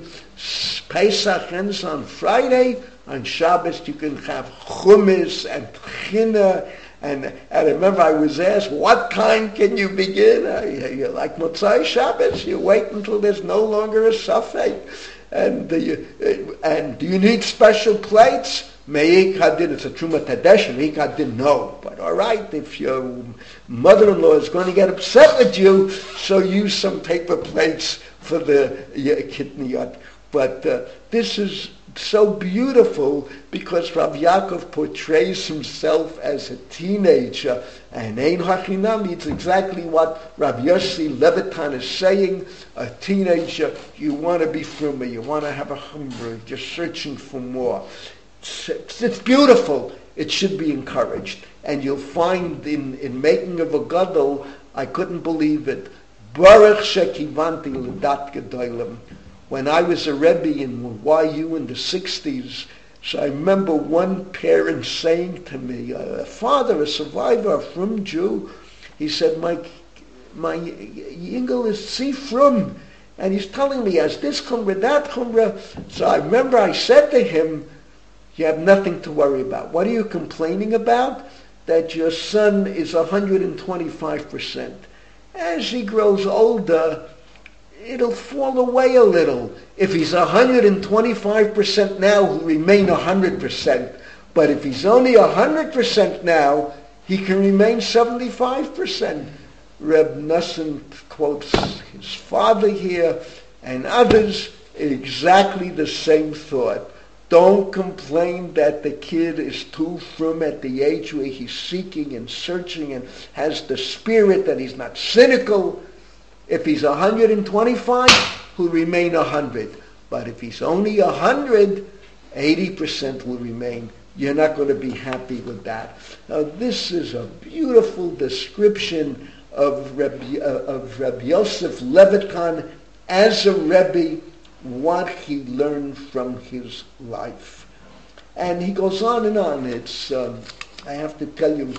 Pesach ends on Friday. On Shabbos you can have hummus and tchina. And, and I remember I was asked, what time can you begin? Uh, you like Motzai Shabbos? You wait until there's no longer a suffix. And, uh, you, uh, and do you need special plates? Me'ik hadin, it's a truma tadesh, Me'ik hadin, no. But all right, if your mother-in-law is going to get upset with you, so use some paper plates for the uh, kidneyot. But uh, this is so beautiful because Rav Yaakov portrays himself as a teenager, and Ein Hachinami, it's exactly what Rav Yossi Levitan is saying. A teenager, you want to be frumah, you want to have a hunger, you're searching for more. It's, it's beautiful. It should be encouraged. And you'll find in, in making of a gadol, I couldn't believe it. Baruch shekivanti l'dat gedolim. When I was a Rebbe in Y U in the sixties, so I remember one parent saying to me, a father, a survivor from Jew, he said, my my Yingel is Sifrum, and he's telling me, as this chumrah, that chumrah. So I remember I said to him, you have nothing to worry about. What are you complaining about? That your son is one hundred twenty-five percent. As he grows older, it'll fall away a little. If he's one hundred twenty-five percent now, he'll remain one hundred percent. But if he's only one hundred percent now, he can remain seventy-five percent. Reb Nosson quotes his father here and others, exactly the same thought. Don't complain that the kid is too frum at the age where he's seeking and searching and has the spirit, that he's not cynical. If he's one hundred twenty-five, he'll remain one hundred. But if he's only one hundred, eighty percent will remain. You're not going to be happy with that. Now, this is a beautiful description of Rabbi, uh, of Rabbi Yosef Levitan as a Rebbe, what he learned from his life. And he goes on and on. It's, um, I have to tell you,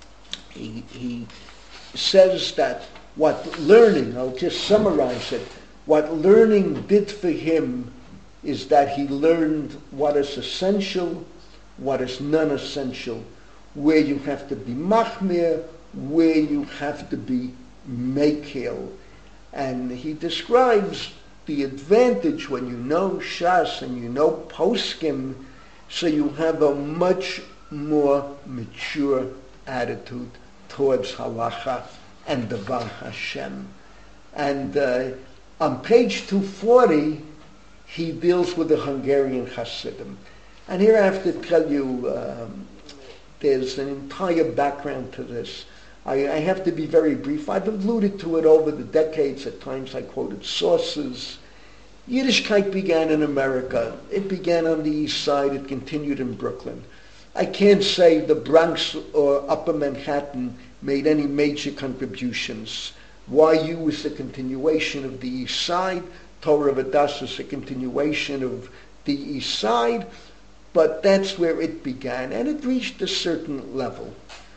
he, he says that what learning, I'll just summarize it, what learning did for him is that he learned what is essential, what is non-essential, where you have to be machmir, where you have to be mekil. And he describes the advantage when you know Shas and you know Poskim, so you have a much more mature attitude towards halacha and Devar Hashem. And uh, on page two forty, he deals with the Hungarian Hasidim. And here I have to tell you, um, there's an entire background to this. I, I have to be very brief. I've alluded to it over the decades. At times I quoted sources. Yiddishkeit began in America. It began on the East Side. It continued in Brooklyn. I can't say the Bronx or Upper Manhattan made any major contributions. Y U is a continuation of the East Side. Torah Vodaas is a continuation of the East Side. But that's where it began, and it reached a certain level.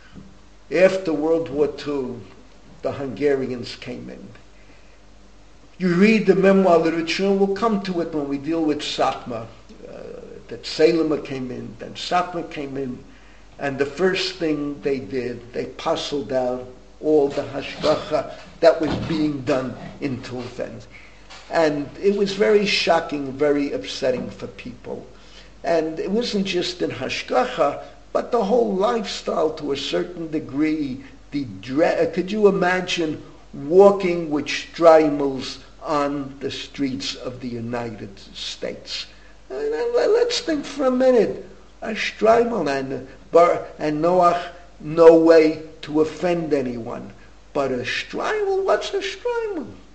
After World War Two, the Hungarians came in. You read the memoir literature, and we'll come to it when we deal with Satmar, uh, that Salema came in, then Satmar came in, and the first thing they did, they puzzled out all the hashgacha that was being done in Tulfen. And it was very shocking, very upsetting for people. And it wasn't just in hashgacha, but the whole lifestyle to a certain degree. The dre- could you imagine walking with streimels on the streets of the United States? Uh, let's think for a minute. A streimel, and, Bar- and Noach, no way to offend anyone. But a streimel, what's a streimel?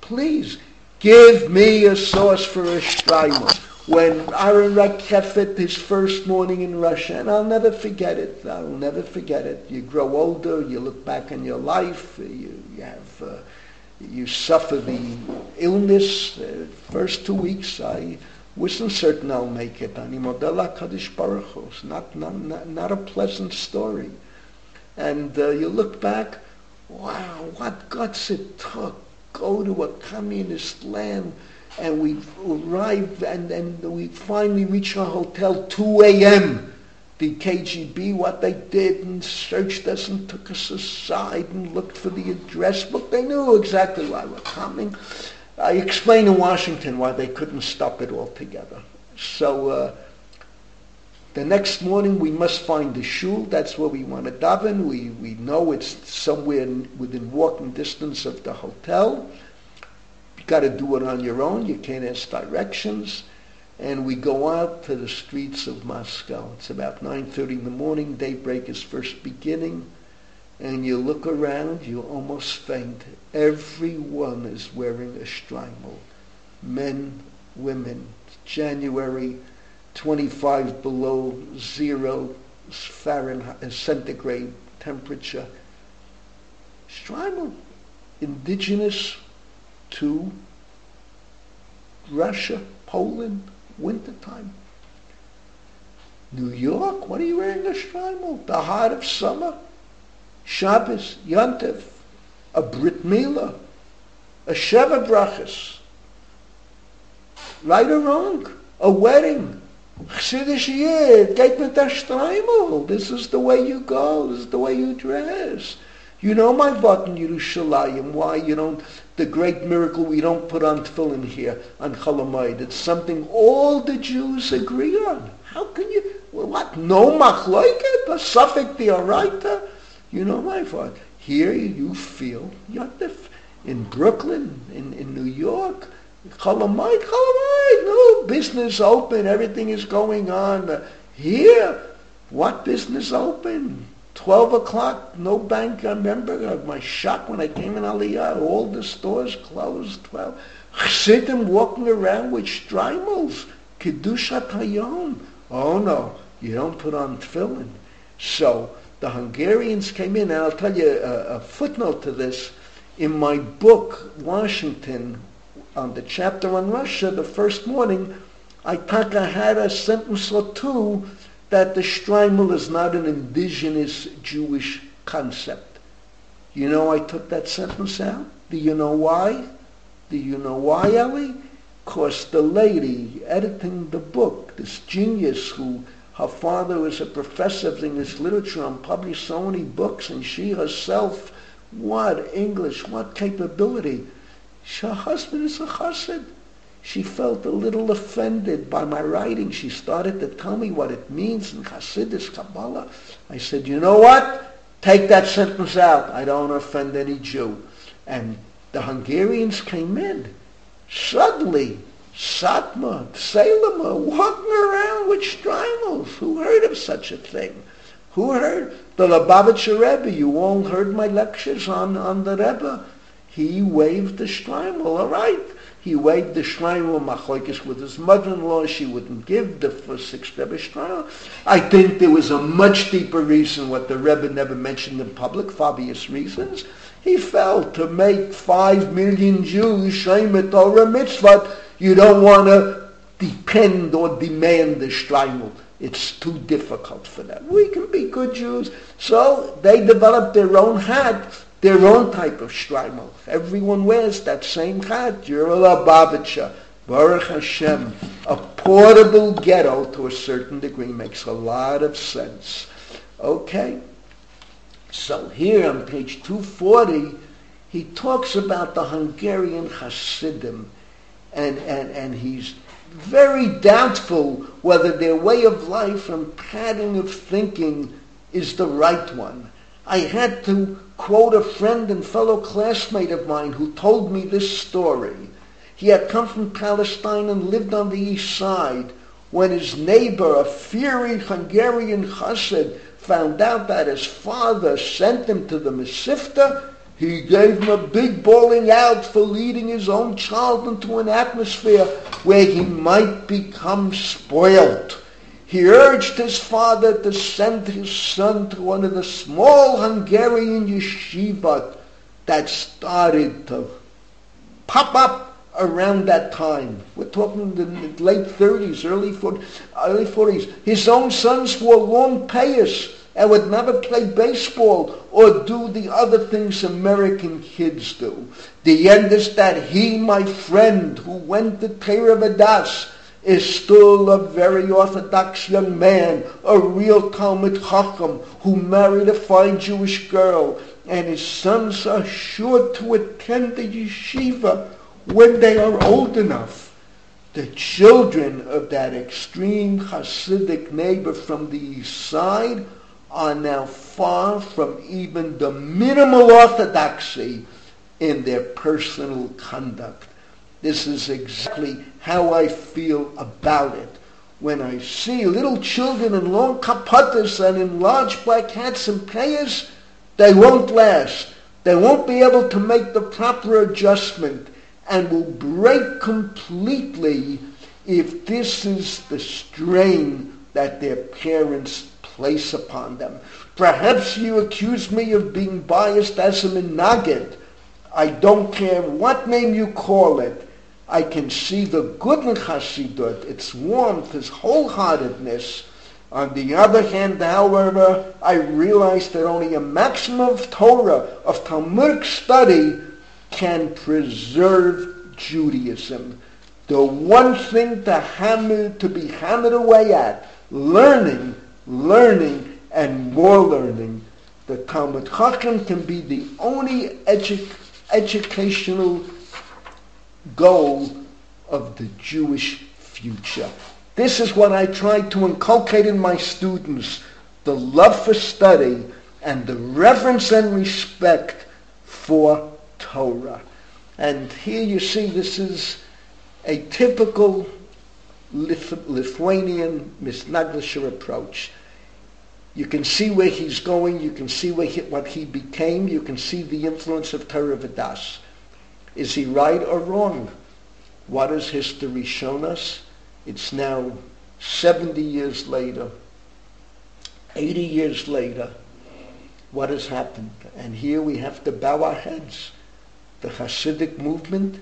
please, give me a sauce for a shtreimel. When Aaron Rakefet, his first morning in Russia, and I'll never forget it, I'll never forget it. You grow older, you look back on your life, you, you have, uh, you suffer the illness. Uh, first two weeks, I wasn't certain I'll make it. Ani modela Kadosh Baruch Hu. It's not, not, not a pleasant story. And uh, you look back, wow, what guts it took. Go to a communist land, and we arrived, and, and we finally reached our hotel two a.m. The K G B, what they did, and searched us and took us aside and looked for the address book. They knew exactly why we're coming. I explained in Washington why they couldn't stop it altogether. So uh, the next morning we must find the shul. That's where we want to daven. We we know it's somewhere in, within walking distance of the hotel. You got to do it on your own. You can't ask directions. And we go out to the streets of Moscow. It's about nine thirty in the morning. Daybreak is first beginning. And you look around, you almost faint. Everyone is wearing a shtreimel. Men, women. January, twenty-five below zero Fahrenheit, centigrade temperature. Shtreimel, indigenous to Russia, Poland, wintertime. New York, what are you wearing a shtreimel? The heart of summer. Shabbos, Yontif, a Brit Milah, a Sheva Brachas. Right or wrong, a wedding. Chassidish Yid, geht mit der Shtreimel. This is the way you go, this is the way you dress. You know my vot in Yerushalayim, why you don't, the great miracle we don't put on tefillin here, on Chol Hamoed. It's something all the Jews agree on. How can you, what, no machloket, a suffik d'oraita? You know my vot. Here you feel Yontif. In Brooklyn, in, in New York, Chol Hamoed, Chol Hamoed, no, business open, everything is going on. Here, what business open? twelve o'clock, no bank. I remember my shock when I came in Aliyah, all the stores closed, twelve. Chassidim walking around with shtreimels, Kedushat Hayom. Oh no, you don't put on tefillin. So the Hungarians came in, and I'll tell you a, a footnote to this. In my book, Washington, on the chapter on Russia, the first morning, I thought I had a sentence or two that the shtreimel is not an indigenous Jewish concept. You know I took that sentence out? Do you know why? Do you know why, Ellie? Because the lady editing the book, this genius who, her father was a professor of English literature and published so many books, and she herself, what English, what capability. Her husband is a chassid. She felt a little offended by my writing. She started to tell me what it means in Hasidus, Kabbalah. I said, you know what? Take that sentence out. I don't offend any Jew. And the Hungarians came in. Suddenly, Satmar, Salema, walking around with shtreimels. Who heard of such a thing? Who heard? The Lubavitcher Rebbe. You all heard my lectures on, on the Rebbe. He waved the shtreimel. All right. He waved the shtreimel machlokes with his mother-in-law. She wouldn't give the first six Rebbe shtreimel. I think there was a much deeper reason what the Rebbe never mentioned in public for obvious reasons. He felt to make five million Jews Shemet Torah mitzvah, you don't want to depend or demand the shtreimel. It's too difficult for them. We can be good Jews. So they developed their own hat, their own type of shtreimel. Everyone wears that same hat. You're a Lubavitcher. Baruch Hashem. A portable ghetto to a certain degree makes a lot of sense. Okay. So here on page two forty, he talks about the Hungarian Hasidim, and, and, and he's very doubtful whether their way of life and pattern of thinking is the right one. I had to quote a friend and fellow classmate of mine who told me this story. He had come from Palestine and lived on the east side. When his neighbor, a fiery Hungarian chassid, found out that his father sent him to the Mesivta, He gave him a big bawling out for leading his own child into an atmosphere where he might become spoiled. He urged his father to send his son to one of the small Hungarian yeshivot that started to pop up around that time. We're talking the late thirties, early forties. His own sons wore long payas and would never play baseball or do the other things American kids do. The end is that he, my friend, who went to Torah Vodaas, is still a very orthodox young man, a real Talmid Chacham, who married a fine Jewish girl, and his sons are sure to attend the yeshiva when they are old enough. The children of that extreme Hasidic neighbor from the east side are now far from even the minimal orthodoxy in their personal conduct. This is exactly how I feel about it. When I see little children in long kapotas and in large black hats and payas, they won't last. They won't be able to make the proper adjustment and will break completely if this is the strain that their parents place upon them. Perhaps you accuse me of being biased as a minagid. I don't care what name you call it. I can see the good in Chassidut, its warmth, its wholeheartedness. On the other hand, however, I realize that only a maximum of Torah, of Talmudic study, can preserve Judaism. The one thing to hammer, to be hammered away at, learning, learning, and more learning. The Talmid Chacham can be the only edu- educational goal of the Jewish future. This is what I try to inculcate in my students, the love for study and the reverence and respect for Torah. And here you see this is a typical Lith- Lithuanian Misnaglisher approach. You can see where he's going, you can see where he, what he became, you can see the influence of Torah Vodaas. Is he right or wrong? What has history shown us? It's now seventy years later, eighty years later. What has happened? And here we have to bow our heads. The Hasidic movement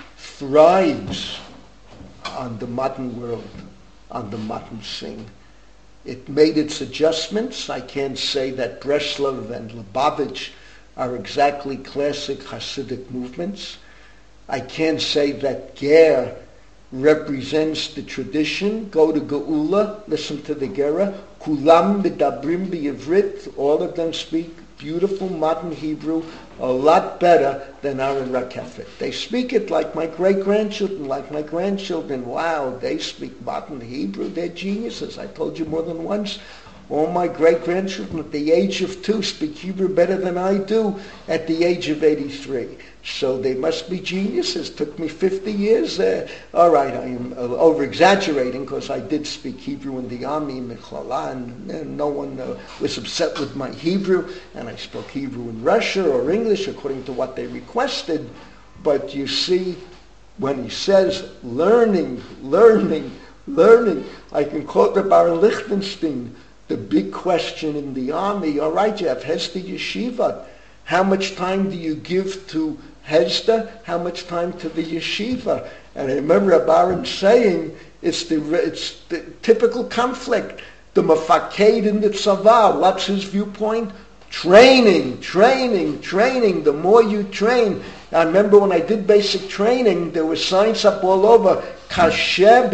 thrives on the modern world, on the modern scene. It made its adjustments. I can't say that Breslov and Lubavitch are exactly classic Hasidic movements. I can't say that Ger represents the tradition. Go to Geula, listen to the Gera. Kulam medabrim b'Yivrit, all of them speak beautiful modern Hebrew, a lot better than Aaron Rakefet. They speak it like my great-grandchildren, like my grandchildren. Wow, they speak modern Hebrew. They're geniuses. I told you more than once. All my great-grandchildren at the age of two speak Hebrew better than I do at the age of eighty-three. So they must be geniuses. Took me fifty years. Uh, all right, I am uh, over-exaggerating because I did speak Hebrew in the army in Michlala, and uh, no one uh, was upset with my Hebrew, and I spoke Hebrew in Russia or English according to what they requested. But you see, when he says learning, learning, learning, I can quote the Baron Lichtenstein. The big question in the army, all right, you have Hesder Yeshiva. How much time do you give to Hesder? How much time to the yeshiva? And I remember a Baron saying, it's the, it's the typical conflict. The mafaked in the tzava, what's his viewpoint? Training, training, training. The more you train. I remember when I did basic training, there was signs up all over. Kasher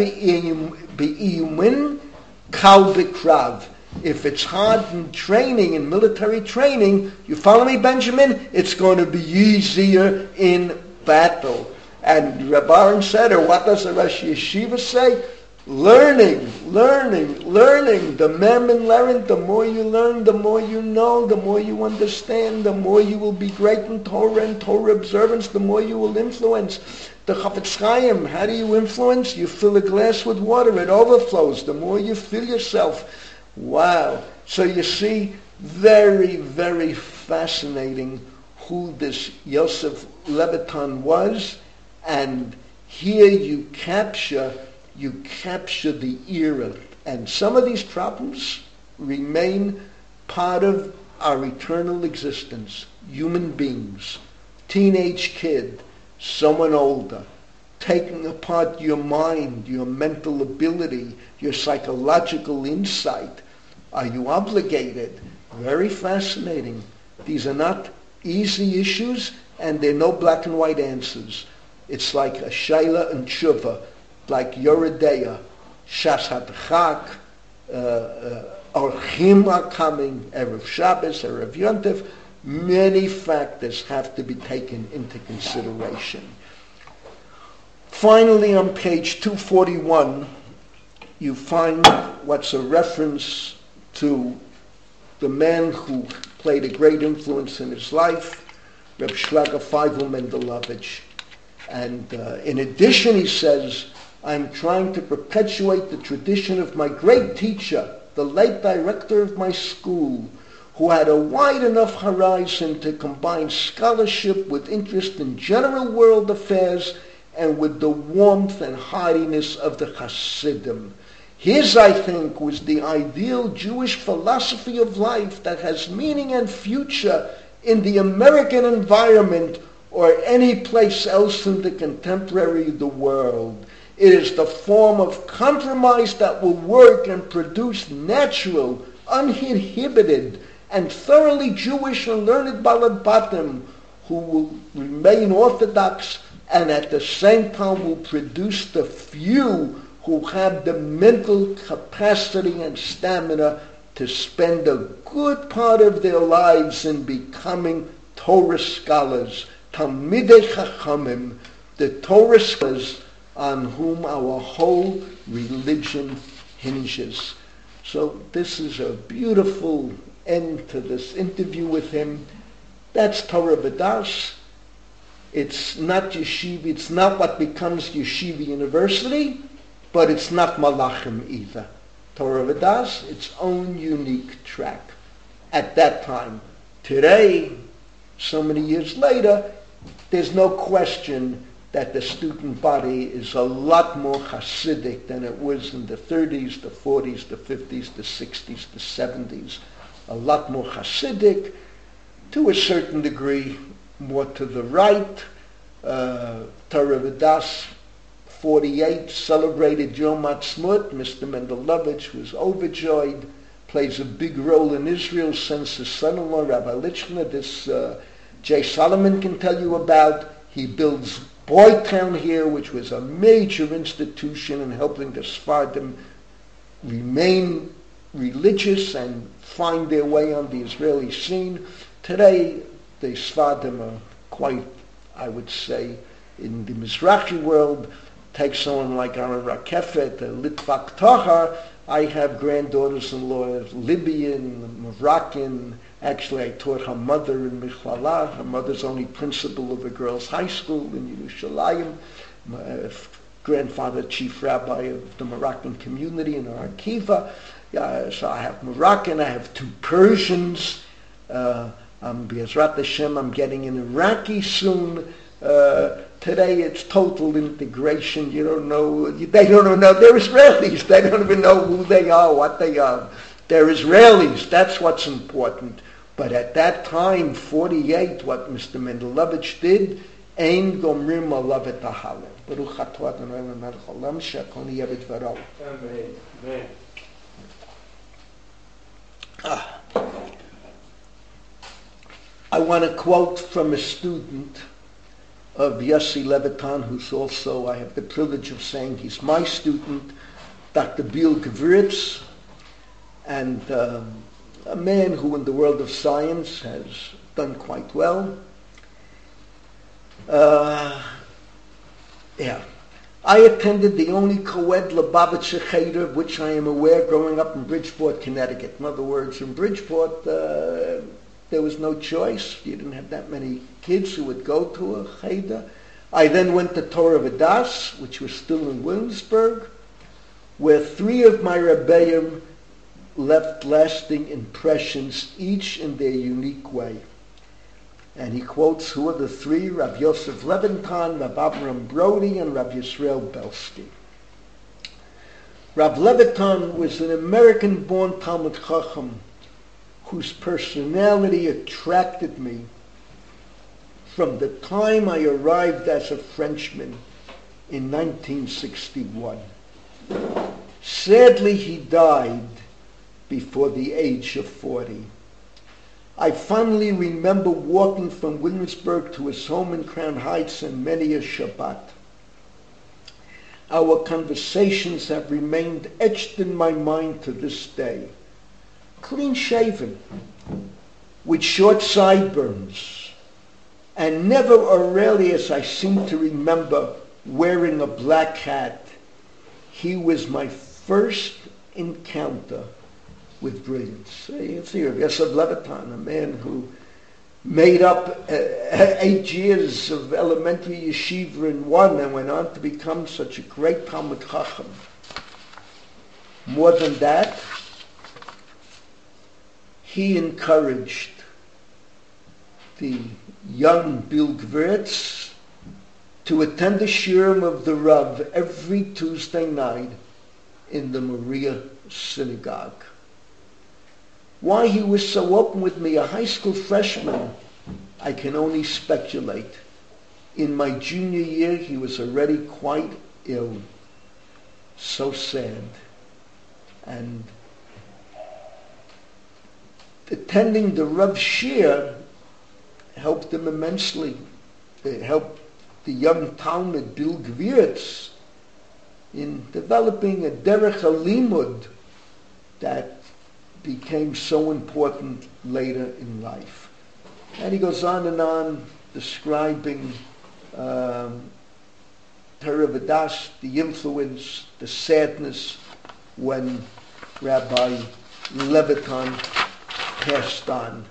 be'iyumin, kal bekrav. If it's hard in training, in military training, you follow me, Benjamin? It's going to be easier in battle. And Rabbaran said, or what does the Rosh Yeshiva say? Learning, learning, learning. The Merman learned, the more you learn, the more you know, the more you understand, the more you will be great in Torah and Torah observance, the more you will influence. The Chafetz Chaim, how do you influence? You fill a glass with water, it overflows. The more you fill yourself. Wow. So you see, very, very fascinating who this Yosef Levitan was, and here you capture you capture the era, and some of these problems remain part of our eternal existence. Human beings, teenage kid, someone older, taking apart your mind, your mental ability, your psychological insight. Are you obligated? Very fascinating. These are not easy issues, and there are no black and white answers. It's like a Shaila and Tshuva, like Yoredeya, Shas HaDchak, uh, uh, Orchim are coming, Erev Shabbos, Erev Yontif. Many factors have to be taken into consideration. Finally, on page two forty-one, you find what's a reference to the man who played a great influence in his life, Reb Shlomo Feivel Mendelovich. And uh, in addition, he says, I'm trying to perpetuate the tradition of my great teacher, the late director of my school, who had a wide enough horizon to combine scholarship with interest in general world affairs and with the warmth and heartiness of the Hasidim. His, I think, was the ideal Jewish philosophy of life that has meaning and future in the American environment or any place else in the contemporary the world. It is the form of compromise that will work and produce natural, uninhibited, and thoroughly Jewish and learned Balad Batim who will remain orthodox and at the same time will produce the few who have the mental capacity and stamina to spend a good part of their lives in becoming Torah scholars, Talmidei Chachamim, the Torah scholars on whom our whole religion hinges. So this is a beautiful end to this interview with him. That's Torah B'das. It's not yeshiva, it's not what becomes Yeshiva University, but it's not Malachim either. Torah B'das, its own unique track at that time. Today, so many years later, there's no question that the student body is a lot more Hasidic than it was in the thirties, the forties, the fifties, the sixties, the seventies. A lot more Hasidic, to a certain degree, more to the right. Uh, Torah B'das forty-eight celebrated Yom Ha'atzmaut. Mister Mendelovich was overjoyed, plays a big role in Israel, sends his son-in-law, Rabbi Lichner, this uh, Jay Solomon can tell you about. He builds Boytown here, which was a major institution in helping the Sephardim remain religious and find their way on the Israeli scene. Today, the Sephardim are quite, I would say, in the Mizrahi world. Take someone like Aaron Rakefet, Litvak Tahar. I have granddaughters-in-law, Libyan, Moroccan. Actually, I taught her mother in Michlala. Her mother's only principal of a girls' high school in Yerushalayim. My grandfather, chief rabbi of the Moroccan community in Arkiva. Uh, so I have Moroccan. I have two Persians. Uh, um, B'ezrat Hashem, I'm getting an Iraqi soon. Uh, today it's total integration. You don't know, they don't know, they're Israelis. They don't even know who they are, what they are. They're Israelis, that's what's important. But at that time, forty-eight, what Mister Mendelovich did, Ein Gomrim Alav Et Ha'Halel. Baruch Atah Adonai Melech Haolam She'akol Niyeh B'Dvarav. Amen. Amen. Ah. I want to quote from a student of Yossi Levitan, who's also, I have the privilege of saying he's my student, Doctor Biel Gewirtz, and uh, a man who in the world of science has done quite well. Uh, yeah. I attended the only co-ed Lubavitcher Cheder of which I am aware growing up in Bridgeport, Connecticut. In other words, in Bridgeport, uh, there was no choice. You didn't have that many kids who would go to a Cheder. I then went to Torah B'das, which was still in Williamsburg, where three of my Rebbeim left lasting impressions, each in their unique way. And he quotes who are the three, Rav Yosef Levitan, Rav Avram Brody, and Rav Yisrael Belsky. Rav Levitan was an American-born Talmid Chacham whose personality attracted me from the time I arrived as a Frenchman in nineteen sixty-one. Sadly, he died before the age of forty. I fondly remember walking from Williamsburg to his home in Crown Heights on many a Shabbat. Our conversations have remained etched in my mind to this day. Clean-shaven, with short sideburns, and never or rarely, as I seem to remember, wearing a black hat. He was my first encounter with brilliance. You see, Yosef Levitan, a man who made up uh, eight years of elementary yeshiva in one and went on to become such a great Talmid Chacham. More than that, he encouraged the young Bill Gvirtz to attend the shiurim of the Rav every Tuesday night in the Maria Synagogue. Why he was so open with me, a high school freshman, I can only speculate. In my junior year, he was already quite ill. So sad. And attending the Rav Shir helped him immensely. It helped the young Talmid, Bill Gvirtz, in developing a derech halimud that became so important later in life. And he goes on and on describing um, Torah V'das, the influence, the sadness when Rabbi Levitan passed on.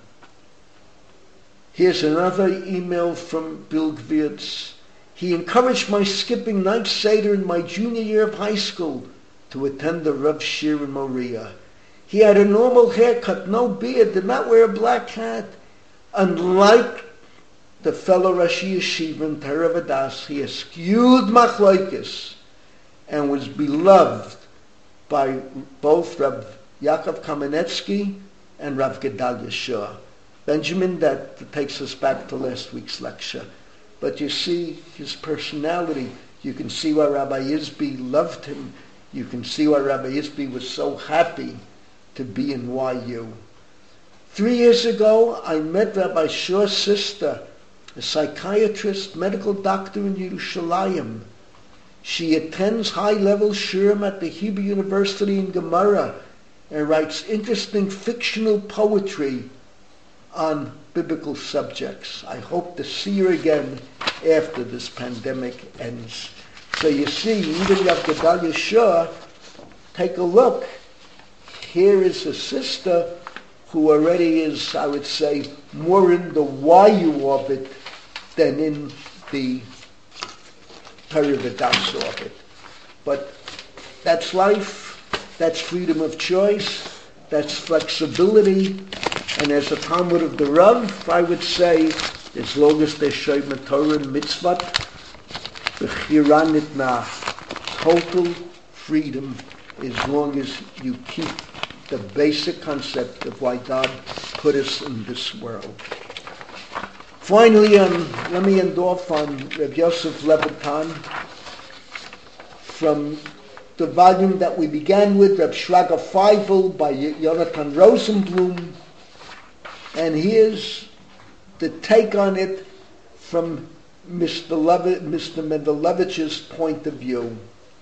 Here's another email from Bill Gvirtz. He encouraged my skipping night Seder in my junior year of high school to attend the Rav Shir in Moriah. He had a normal haircut, no beard, did not wear a black hat. Unlike the fellow Rashi Yeshiva in Torah V'das, he eschewed machlokes and was beloved by both Rav Yaakov Kamenetsky and Rav Gedalia Shah. Benjamin, that takes us back to last week's lecture. But you see his personality. You can see why Rabbi Yisby loved him. You can see why Rabbi Yisby was so happy to be in Y U. Three years ago, I met Rabbi Shah's sister, a psychiatrist, medical doctor in Yerushalayim. She attends high-level shiurim at the Hebrew University in Gemara and writes interesting fictional poetry on biblical subjects. I hope to see her again after this pandemic ends. So you see, even Rav Gedalia Shah, take a look. Here is a sister who already is, I would say, more in the Y U orbit than in the Torah V'das orbit. But that's life, that's freedom of choice, that's flexibility, and as a Talmud of the Rav, I would say, as long as they show Torah and mitzvot, b'chira nitna, total freedom, as long as you keep the basic concept of why God put us in this world. Finally, um, let me end off on Rav Yosef Levitan from the volume that we began with, Rav Shraga Feivel by Yonatan Rosenblum. And here's the take on it from Mister Levi- Mister Mendelevich's point of view.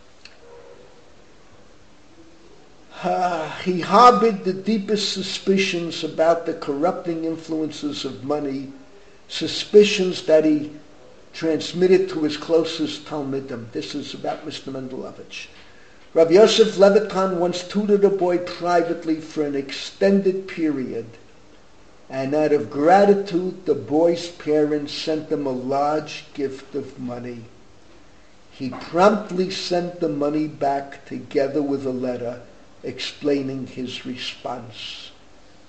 Uh, he harbored the deepest suspicions about the corrupting influences of money, suspicions that he transmitted to his closest Talmidim. This is about Mister Mendelevich. Rav Yosef Levitan once tutored a boy privately for an extended period, and out of gratitude, the boy's parents sent him a large gift of money. He promptly sent the money back together with a letter explaining his response.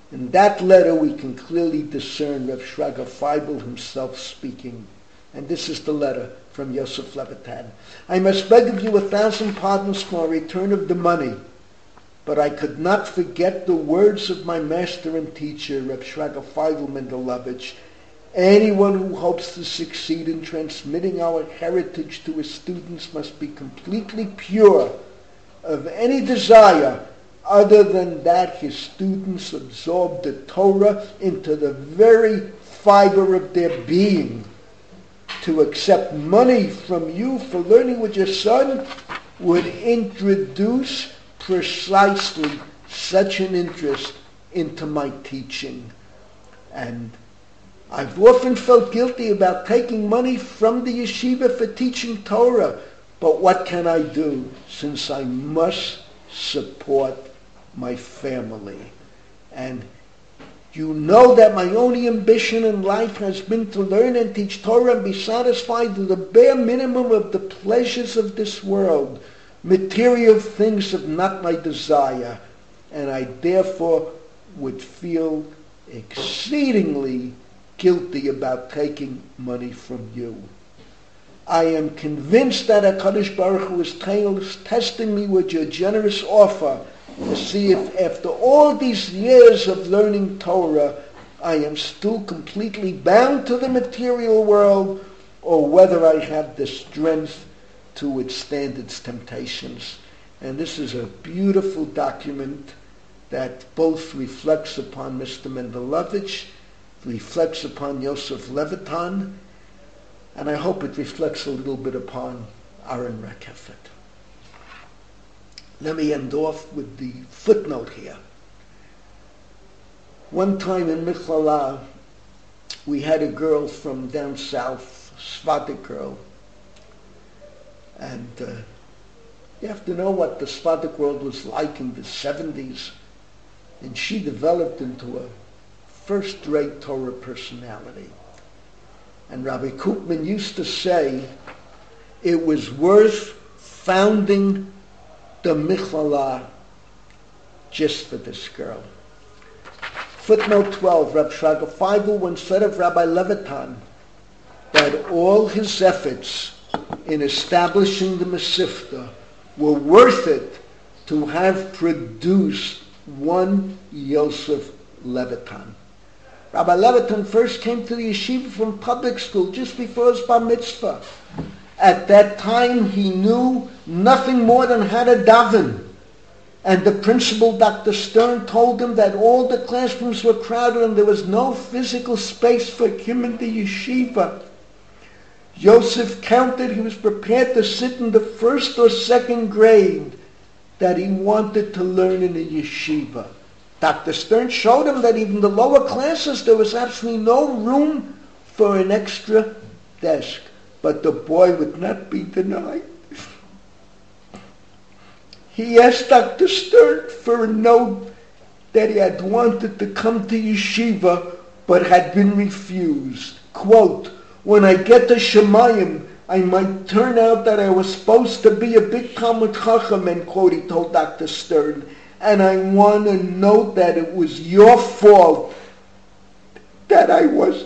In that letter, we can clearly discern Rav Shraga Feibel himself speaking. And this is the letter from Yosef Levitan. I must beg of you a thousand pardons for my return of the money, but I could not forget the words of my master and teacher, Rav Shraga Feibel Mendelovich. Anyone who hopes to succeed in transmitting our heritage to his students must be completely pure of any desire other than that his students absorb the Torah into the very fiber of their being. To accept money from you for learning with your son would introduce precisely such an interest into my teaching. And I've often felt guilty about taking money from the yeshiva for teaching Torah, but what can I do since I must support my family? And you know that my only ambition in life has been to learn and teach Torah and be satisfied with the bare minimum of the pleasures of this world. Material things are not my desire, and I therefore would feel exceedingly guilty about taking money from you. I am convinced that HaKadosh Baruch Hu is testing me with your generous offer to see if after all these years of learning Torah, I am still completely bound to the material world, or whether I have the strength to withstand its temptations. And this is a beautiful document that both reflects upon Mister Mendelovich, reflects upon Yosef Levitan, and I hope it reflects a little bit upon Aaron Rakeffet. Let me end off with the footnote here. One time in Michlala, we had a girl from down south, Sephardic girl, and uh, you have to know what the Sephardic world was like in the seventies, and she developed into a first-rate Torah personality. And Rabbi Koopman used to say it was worth founding the Michlala just for this girl. Footnote twelve, Rav Shraga Feibel once said of Rabbi Levitan that all his efforts in establishing the Mesivta were worth it to have produced one Yosef Levitan. Rabbi Levitan first came to the yeshiva from public school just before his bar mitzvah. At that time, he knew nothing more than how to daven. And the principal, Doctor Stern, told him that all the classrooms were crowded and there was no physical space for him in the yeshiva. Yosef counted he was prepared to sit in the first or second grade that he wanted to learn in a yeshiva. Doctor Stern showed him that even the lower classes there was absolutely no room for an extra desk. But the boy would not be denied. He asked Doctor Stern for a note that he had wanted to come to yeshiva but had been refused. Quote, when I get to Shemayim, I might turn out that I was supposed to be a big Talmud Chacham, end quote, he told Doctor Stern. And I want to note that it was your fault that I was.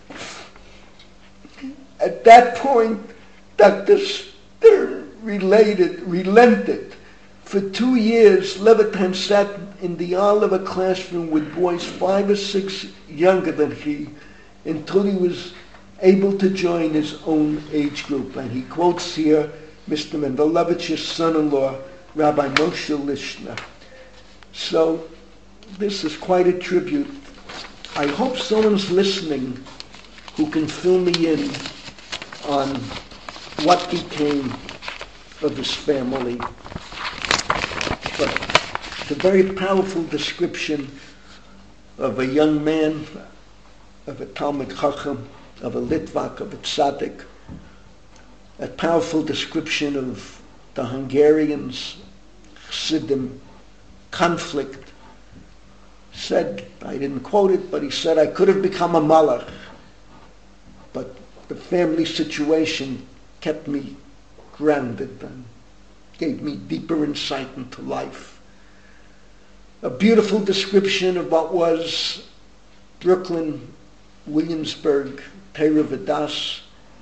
At that point, Doctor Stern related, relented. For two years, Levitan sat in the aisle of a classroom with boys five or six younger than he until he was able to join his own age group. And he quotes here Mister Mendelevich's son-in-law, Rabbi Moshe Lishner. So this is quite a tribute. I hope someone's listening who can fill me in on what became of his family. But it's a very powerful description of a young man, of a Talmud Chacham, of a Litvak, of a Tzaddik. A powerful description of the Hungarians, Chassidim, conflict. Said, I didn't quote it, but he said, I could have become a malach, but the family situation kept me grounded and gave me deeper insight into life. a beautiful description of what was Brooklyn, Williamsburg, Torah Vodaas,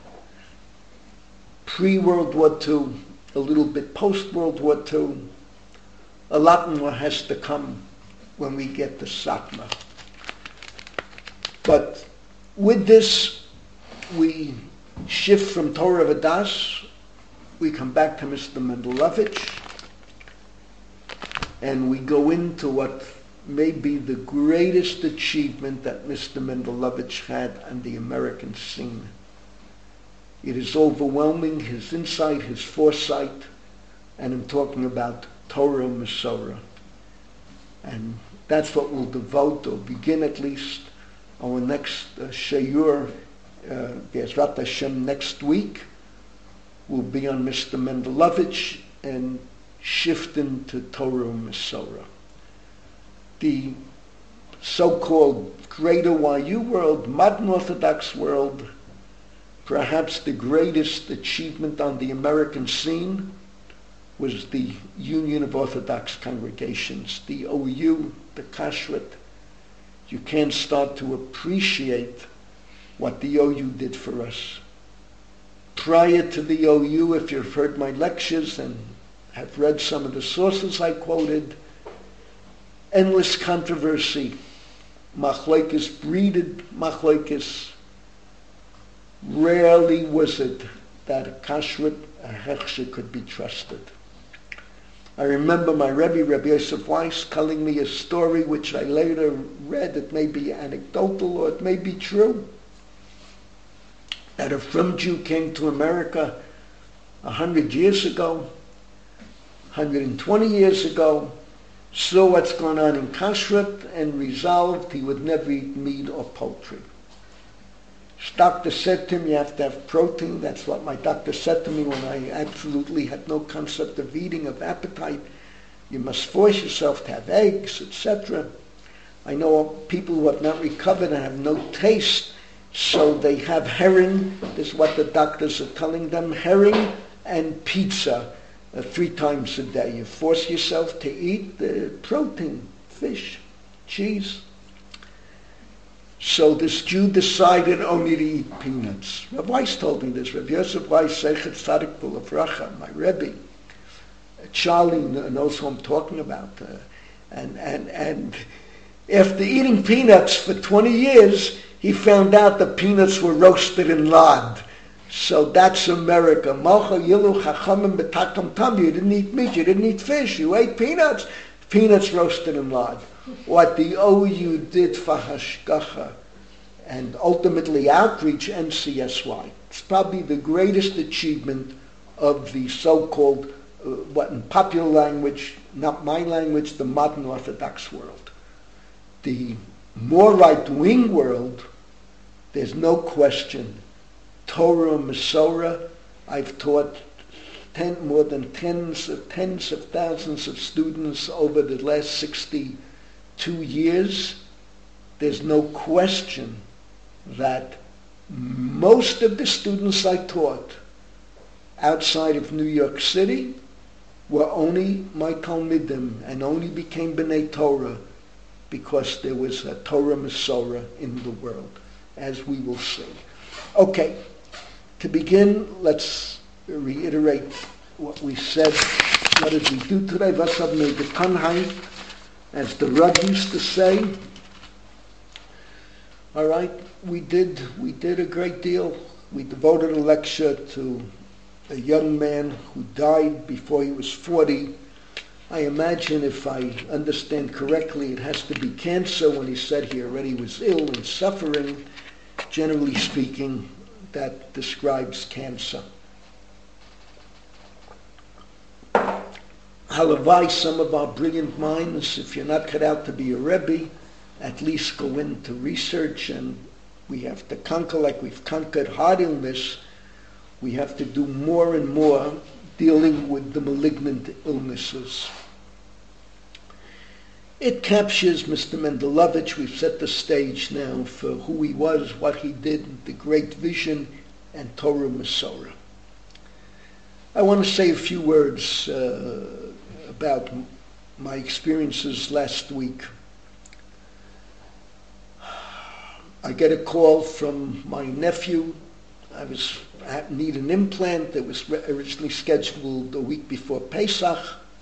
pre-World War Two, a little bit post-World War Two. A lot more has to come when we get to Satmar. But with this, we shift from Torah Vodaas, we come back to Mister Mendelovich, and we go into what may be the greatest achievement that Mister Mendelovich had on the American scene. It is overwhelming, his insight, his foresight, and I'm talking about Torah Masorah. And that's what we'll devote, or begin at least, our next uh, Shayur, uh, Be'ezrat Hashem, next week, will be on Mister Mendelovich and shift into Torah Masorah. The so-called greater Y U world, modern Orthodox world, perhaps the greatest achievement on the American scene was the Union of Orthodox Congregations, the O U, the Kashrut. You can't start to appreciate what the O U did for us. Prior to the O U, if you've heard my lectures and have read some of the sources I quoted, endless controversy, machlokes, breeded machlokes. Rarely was it that a kashrut, a hechsher, could be trusted. I remember my Rebbe, Rebbe Yosef Weiss, telling me a story which I later read. It may be anecdotal or it may be true. That a Frum Jew came to America a hundred years ago, one hundred twenty years ago, saw what's going on in kashrut and resolved he would never eat meat or poultry. His doctor said to him, you have to have protein. That's what my doctor said to me when I absolutely had no concept of eating, of appetite. You must force yourself to have eggs, et cetera. I know people who have not recovered and have no taste, so they have herring. This is what the doctors are telling them, herring and pizza uh, three times a day. You force yourself to eat the protein, fish, cheese. So this Jew decided only to eat peanuts. Rav Weiss told me this. Rav Yosef Weiss, Sechet Tzadik B'Lefracha, my Rebbe. Charlie knows who I'm talking about. Uh, and, and, and after eating peanuts for twenty years, he found out the peanuts were roasted in lard. So that's America. Malcha Yilu Chachamim B'Takam Tam. You didn't eat meat, you didn't eat fish, you ate peanuts. Peanuts roasted in lard. What the O U did for Hashgacha and ultimately outreach, N C S Y. It's probably the greatest achievement of the so-called, uh, what in popular language, not my language, the modern Orthodox world. The more right-wing world, there's no question. Torah Masorah, I've taught ten, more than tens of tens of thousands of students over the last sixty-two years. There's no question that most of the students I taught outside of New York City were only my Talmidim and only became B'nai Torah because there was a Torah Masorah in the world, as we will see. Okay, to begin, let's reiterate what we said. What did we do today? Vasav Megetanhai, as the Rav used to say. All right, we did we did a great deal. We devoted a lecture to a young man who died before he was forty. I imagine, if I understand correctly, it has to be cancer. When he said he already was ill and suffering, generally speaking, that describes cancer. Halavai, some of our brilliant minds, if you're not cut out to be a Rebbe, at least go into research, and we have to conquer, like we've conquered heart illness, we have to do more and more dealing with the malignant illnesses. It captures Mister Mendelovich. We've set the stage now for who he was, what he did, the great vision, and Torah Masorah. I want to say a few words uh, about my experiences last week. I get a call from my nephew. I was I need an implant. It was originally scheduled a week before Pesach,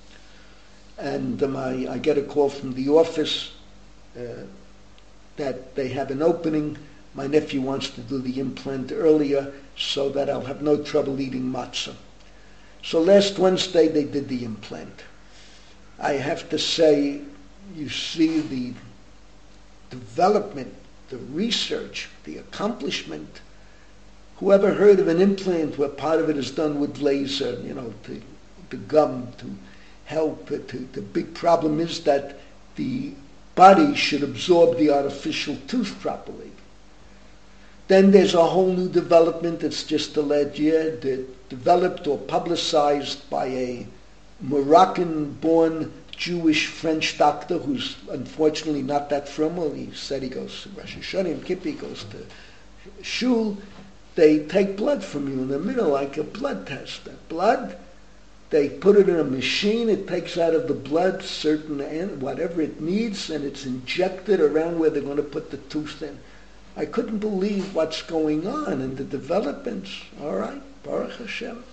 and um, I, I get a call from the office uh, that they have an opening. My nephew wants to do the implant earlier so that I'll have no trouble eating matzah. So last Wednesday they did the implant. I have to say, you see the development, the research, the accomplishment. Whoever heard of an implant where part of it is done with laser, you know, to, the gum to help? To, the big problem is that the body should absorb the artificial tooth properly. Then there's a whole new development that's just the last year, de- developed or publicized by a Moroccan-born Jewish French doctor who's unfortunately not that formal. He said he goes to Rosh Hashanah and Kippur, he goes to shul. They take blood from you in the middle like a blood test. That blood, they put it in a machine, it takes out of the blood certain, whatever it needs, and it's injected around where they're going to put the tooth in. I couldn't believe what's going on in the developments. All right, Baruch Hashem.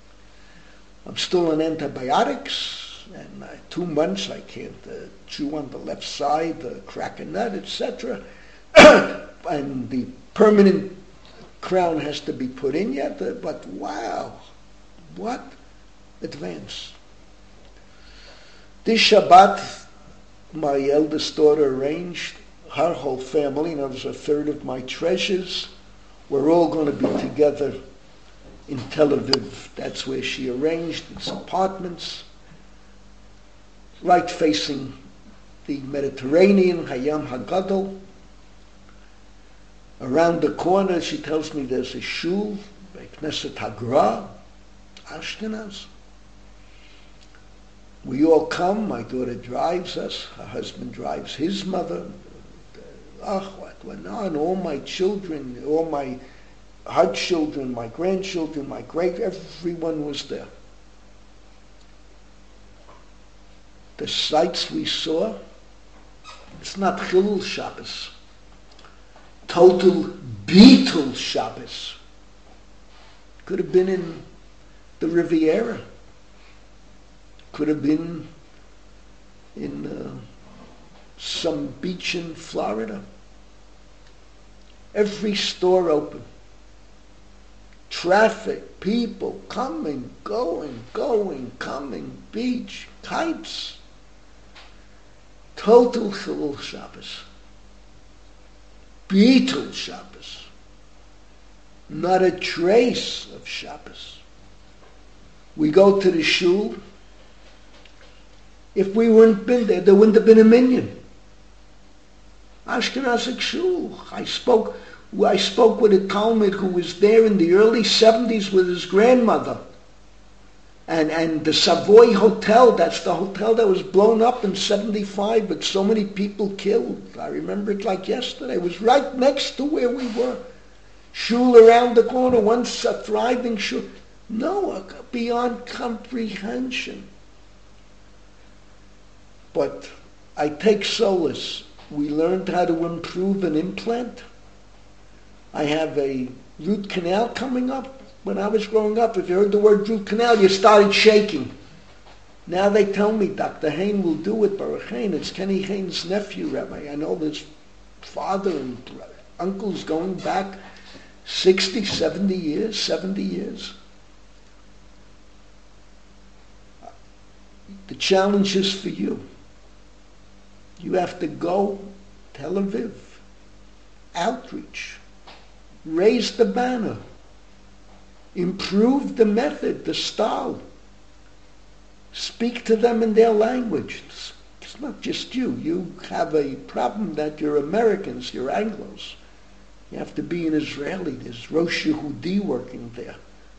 I'm still on antibiotics, and uh, two months I can't uh, chew on the left side, uh, crack a nut, et cetera. And the permanent crown has to be put in yet, uh, but wow, what advance. This Shabbat, my eldest daughter arranged her whole family, and there's a third of my treasures. We're all going to be together in Tel Aviv. That's where she arranged its apartments, right facing the Mediterranean, Hayam Hagadol. Around the corner, she tells me there's a shul, Knesset Hagra, Ashkenaz. We all come. My daughter drives us. Her husband drives his mother. Ah, what went on? All my children, all my her children, my grandchildren, my great, everyone was there. The sights we saw, it's not Chilul Shabbos. Total Beetle Shabbos. Could have been in the Riviera. Could have been in uh, some beach in Florida. Every store open. Traffic, people coming, going, going, coming, beach, kites. Total Chilul Shabbos. Beetle Shabbos. Not a trace of Shabbos. We go to the shul. If we wouldn't been there, there wouldn't have been a minyan. Ashkenazic shul. I spoke, I spoke with a Talmud who was there in the early seventies with his grandmother. And and the Savoy Hotel, that's the hotel that was blown up in seventy-five, but so many people killed. I remember it like yesterday. It was right next to where we were. Shul around the corner, once a thriving shul. No, beyond comprehension. But I take solace. We learned how to improve an implant. I have a root canal coming up. When I was growing up, if you heard the word root canal, you started shaking. Now they tell me Doctor Hain will do it, Baruch Hain. It's Kenny Hain's nephew, Rabbi. I know his father and uncles going back sixty, seventy years, seventy years. The challenge is for you. You have to go Tel Aviv, outreach, raise the banner, improve the method, the style, speak to them in their language. It's, it's not just you. You have a problem that you're Americans, you're Anglos. You have to be an Israeli. There's Rosh Yehudi working there.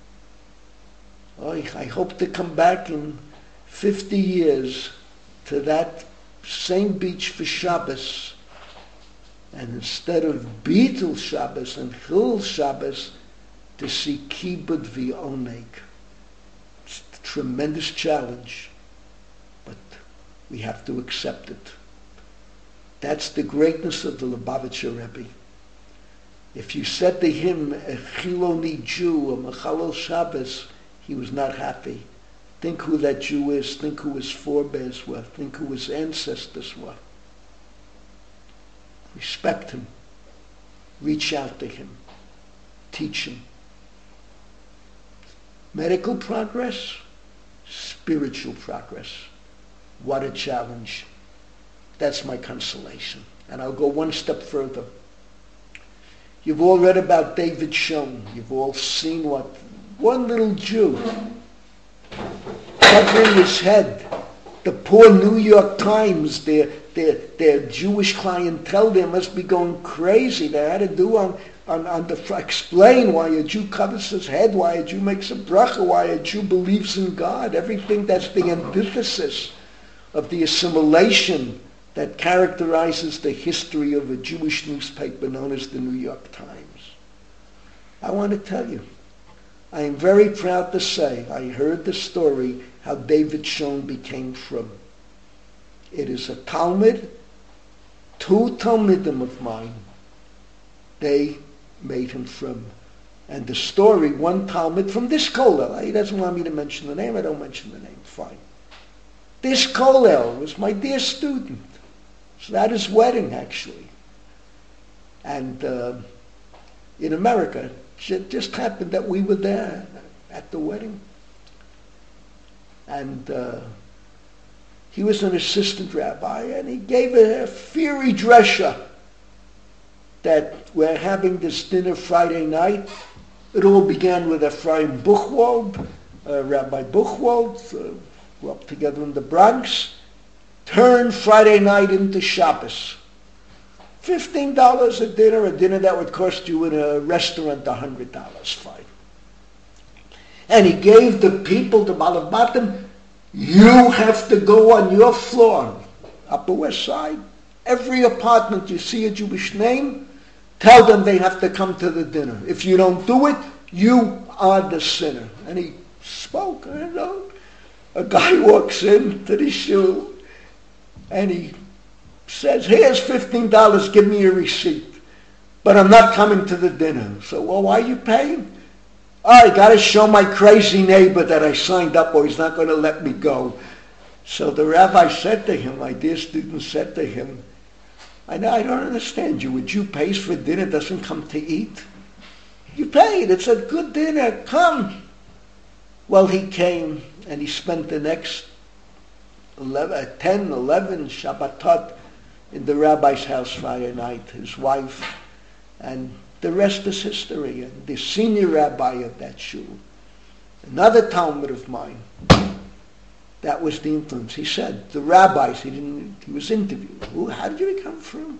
I, I hope to come back in fifty years to that same beach for Shabbos, and instead of Beetle Shabbos and Chilul Shabbos, to see Kibud V'Oneg. It's a tremendous challenge, but We have to accept it. That's the greatness of the Lubavitcher Rebbe. If you said to him, a Chiloni Jew, a Mechalel Shabbos, he was not happy. Think who that Jew is. Think who his forebears were. Think who his ancestors were. Respect him. Reach out to him. Teach him. Medical progress, spiritual progress. What a challenge. That's my consolation. And I'll go one step further. You've all read about David Schoen. You've all seen what one little Jew covering his head. The poor New York Times, their, their, their Jewish clientele, they must be going crazy. They had to do on, on, on the, explain why a Jew covers his head, why a Jew makes a bracha, why a Jew believes in God. Everything that's the antithesis of the assimilation that characterizes the history of a Jewish newspaper known as the New York Times. I want to tell you, I am very proud to say I heard the story how David Schoen became frum. It is a Talmud, two Talmudim of mine, they made him frum. And the story, one Talmud from this kollel, he doesn't want me to mention the name, I don't mention the name, fine. This kollel was my dear student. So at his wedding, actually. And uh, in America, it just happened that we were there at the wedding. And uh, he was an assistant rabbi, and he gave a fiery dresha that we're having this dinner Friday night. It all began with Ephraim Buchwald, uh, Rabbi Buchwald, uh, grew up together in the Bronx, turned Friday night into Shabbos. Fifteen dollars a dinner, a dinner that would cost you in a restaurant a hundred dollars, fine. And he gave the people, the Balabatim, you have to go on your floor, Upper West Side, every apartment you see a Jewish name, tell them they have to come to the dinner. If you don't do it, you are the sinner. And he spoke, you know. A guy walks into the shul and he says, here's fifteen dollars, give me a receipt. But I'm not coming to the dinner. So, well, why are you paying? Oh, I got to show my crazy neighbor that I signed up or he's not going to let me go. So the rabbi said to him, my dear student said to him, I know, I don't understand you. A Jew pays for dinner, doesn't come to eat. You paid. It's a good dinner. Come. Well, he came and he spent the next eleven, ten, eleven Shabbatot in the rabbi's house Friday night, his wife, and the rest is history. And the senior rabbi of that shul, another Talmud of mine, that was the influence. He said, the rabbis, he didn't, he was interviewed. Who, how did you become frum?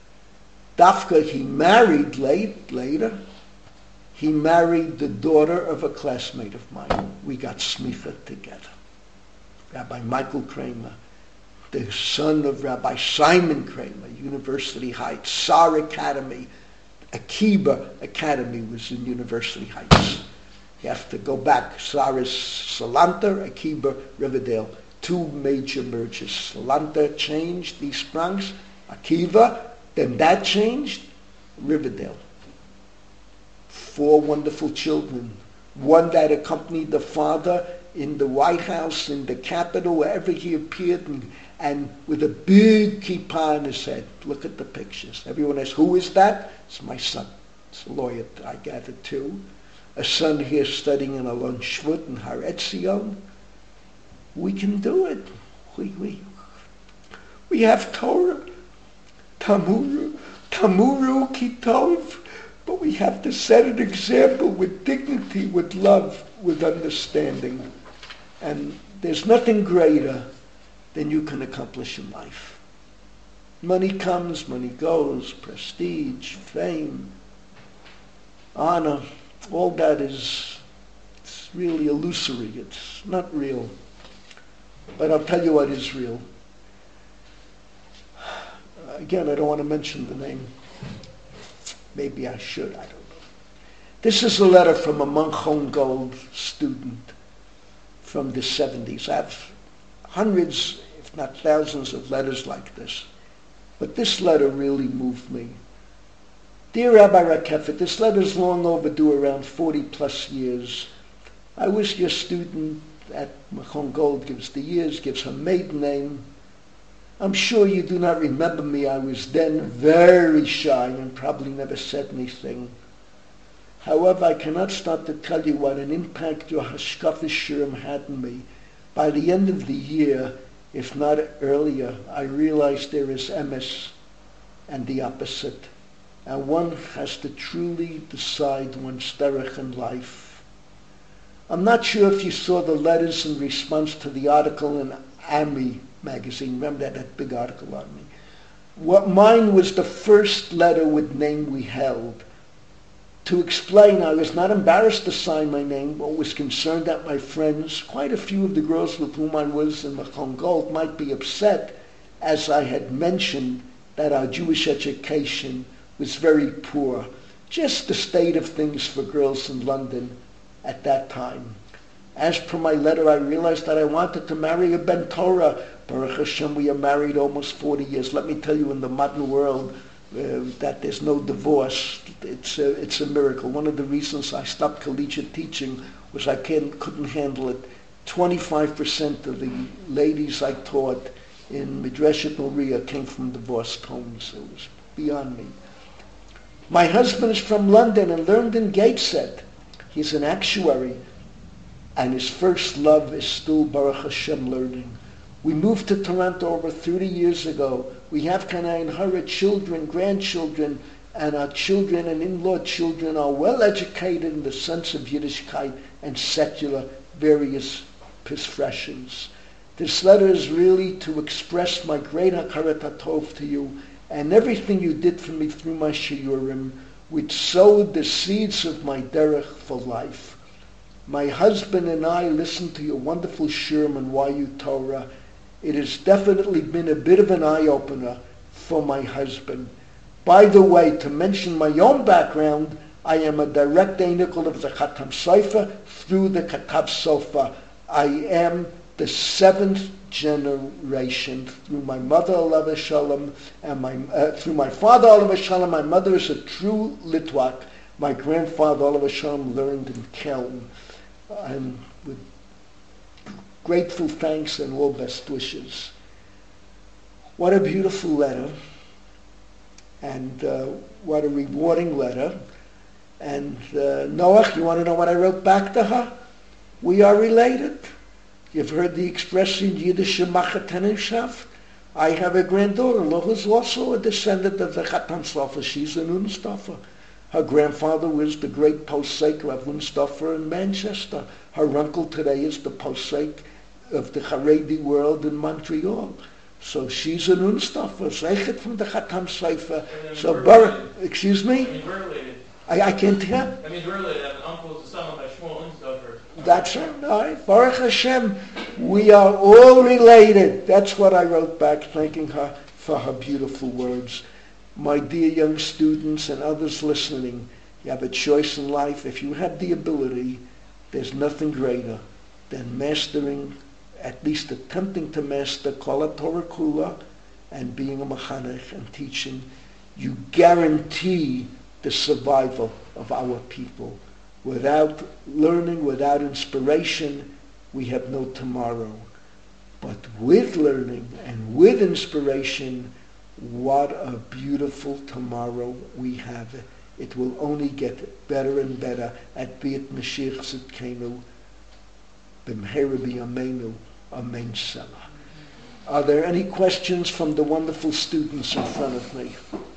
Dafka, he married late, later. He married the daughter of a classmate of mine. We got smicha together. Rabbi Michael Kramer, the son of Rabbi Simon Kramer, University Heights, Sar Academy, Akiba Academy was in University Heights. You have to go back. Sar is Salanta, Akiba, Riverdale. Two major mergers. Salanta changed, East Bronx, Akiva, then that changed, Riverdale. Four wonderful children. One that accompanied the father in the White House, in the Capitol, wherever he appeared, and, and with a big kippah on his head. Look at the pictures. Everyone asks, who is that? It's my son. It's a lawyer, I gather, too. A son here studying in Alon Shvut in Har Etzion. We can do it. We, we, we have Torah, Tamuru, Tamuru Kitov, but we have to set an example with dignity, with love, with understanding. And there's nothing greater than you can accomplish in life. Money comes, money goes, prestige, fame, honor, all that is it's really illusory. It's not real. But I'll tell you what is real. Again, I don't want to mention the name. Maybe I should, I don't know. This is a letter from a Manchon Gold student from the seventies. I have hundreds, if if not thousands of letters like this. But this letter really moved me. Dear Rabbi Rakeffet, this letter is long overdue, around forty plus years. I was your student at Machon Gold, gives the years, gives her maiden name. I'm sure you do not remember me. I was then very shy and probably never said anything. However, I cannot start to tell you what an impact your Hashkafa Shurim had on me. By the end of the year, if not earlier, I realized there is emes and the opposite. And one has to truly decide one's derech in life. I'm not sure if you saw the letters in response to the article in Ami magazine. Remember that, that big article on me? What mine was the first letter with name we held. To explain, I was not embarrassed to sign my name, but was concerned that my friends, quite a few of the girls with whom I was in Machon Gold, might be upset, as I had mentioned that our Jewish education was very poor. Just the state of things for girls in London at that time. As per my letter, I realized that I wanted to marry a Ben Torah. Baruch Hashem, we are married almost forty years. Let me tell you, in the modern world, uh, that there's no divorce. It's a, it's a miracle. One of the reasons I stopped collegiate teaching was I can't, couldn't handle it. twenty-five percent of the ladies I taught in Midrashet Moriah came from divorced homes. It was beyond me. My husband is from London and learned in Gateshead. He's an actuary, and his first love is still Baruch Hashem learning. We moved to Toronto over thirty years ago. We have Kanai and Hara children, grandchildren, and our children and in-law children are well educated in the sense of Yiddishkeit and secular various expressions. This letter is really to express my great hakarat hatov to you and everything you did for me through my shiurim, which sowed the seeds of my derech for life. My husband and I listened to your wonderful shiurim and Y U Torah. It has definitely been a bit of an eye-opener for my husband. By the way, to mention my own background, I am a direct einikul of the Khatam Sofer through the Katab Sofer. I am the seventh generation through my mother, Alav Shalom, and my uh, through my father, Alav Shalom. My mother is a true Litwak. My grandfather, Alav Shalom, learned in Kelm. And with grateful thanks and all best wishes. What a beautiful letter, and uh, what a rewarding letter. And uh, Noach, you want to know what I wrote back to her? We are related. You've heard the expression Yiddish Machaten Shav. I have a granddaughter who's also a descendant of the Chatan Sofer. She's an Unstoffer. Her grandfather was the great posek of Unstoffer in Manchester. Her uncle today is the posek of the Haredi world in Montreal. So she's an Unstoffer, Zeichet from the Chatan Sofer. So, Bar- excuse me? I mean, we're related. I, I can't hear. I mean, we're related. I have an uncle who's the son of my Shmuel Unstoffer. That's right. All right. Baruch Hashem, we are all related. That's what I wrote back, thanking her for her beautiful words. My dear young students and others listening, you have a choice in life. If you have the ability, there's nothing greater than mastering, at least attempting to master Kol HaTorah Kula and being a mechanech and teaching. You guarantee the survival of our people. Without learning, without inspiration, we have no tomorrow. But with learning and with inspiration, what a beautiful tomorrow we have. It will only get better and better at Beit Mashiach Tzidkenu, B'mheira b'yameinu, Amen Selah. Are there any questions from the wonderful students in front of me?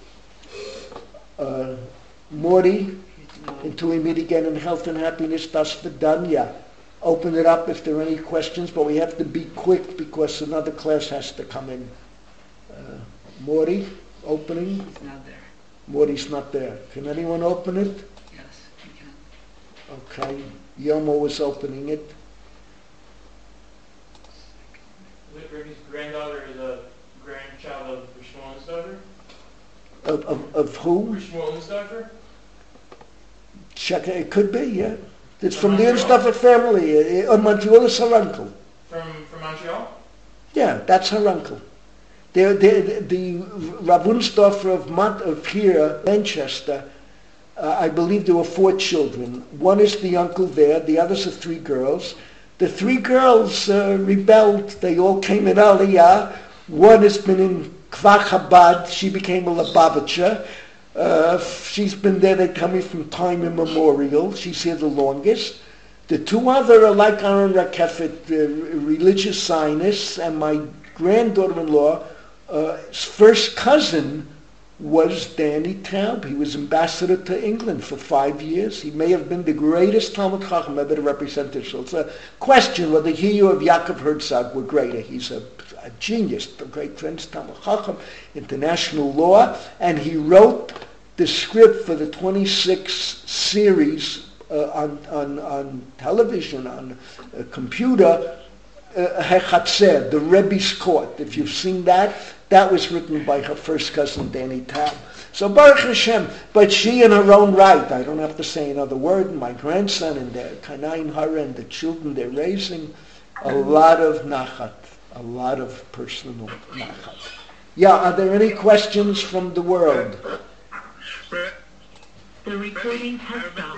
Uh, Morty, until we meet again in health and happiness, das Vidanya. Open it up if there are any questions, but we have to be quick because another class has to come in. Uh, Morty, opening? It's not there. Morty's not there. Can anyone open it? Yes, you can. Okay. Yomo was opening it. Ricky's granddaughter is a grandchild of Shmuel Unstoffer. Of, of, of who? Shmuel Unstoffer? Check it. It could be, yeah. It's from the Unstoffer family. Uh, Montreal is her uncle. From from Montreal? Yeah, that's her uncle. They're, they're, the Rav Unsdorfer of, Mont, of here, Manchester, uh, I believe there were four children. One is the uncle there, the others are three girls. The three girls uh, rebelled. They all came in Aliyah. One has been in Kvar Chabad. She became a Lubavitcher. Uh, she's been there, they tell me, from time immemorial. She's here the longest. The two other are like Aaron Rakefet, uh, religious Zionists, and my granddaughter-in-law, uh, first cousin was Danny Taub. He was ambassador to England for five years. He may have been the greatest Talmud Chacham ever to represent Israel. It's a question whether he or Yaakov Herzog were greater. He's a, a genius, a great French Talmud Chacham, international law, and he wrote the script for the twenty-six series uh, on, on, on television, on a computer, Hechatzer, uh, the Rebbe's Court. If you've seen that, that was written by her first cousin, Danny Taub. So Baruch Hashem, but she in her own right, I don't have to say another word, my grandson and their Kanain Hara and the children they're raising, a lot of nachat, a lot of personal nachat. Yeah, are there any questions from the world? The recording has stopped.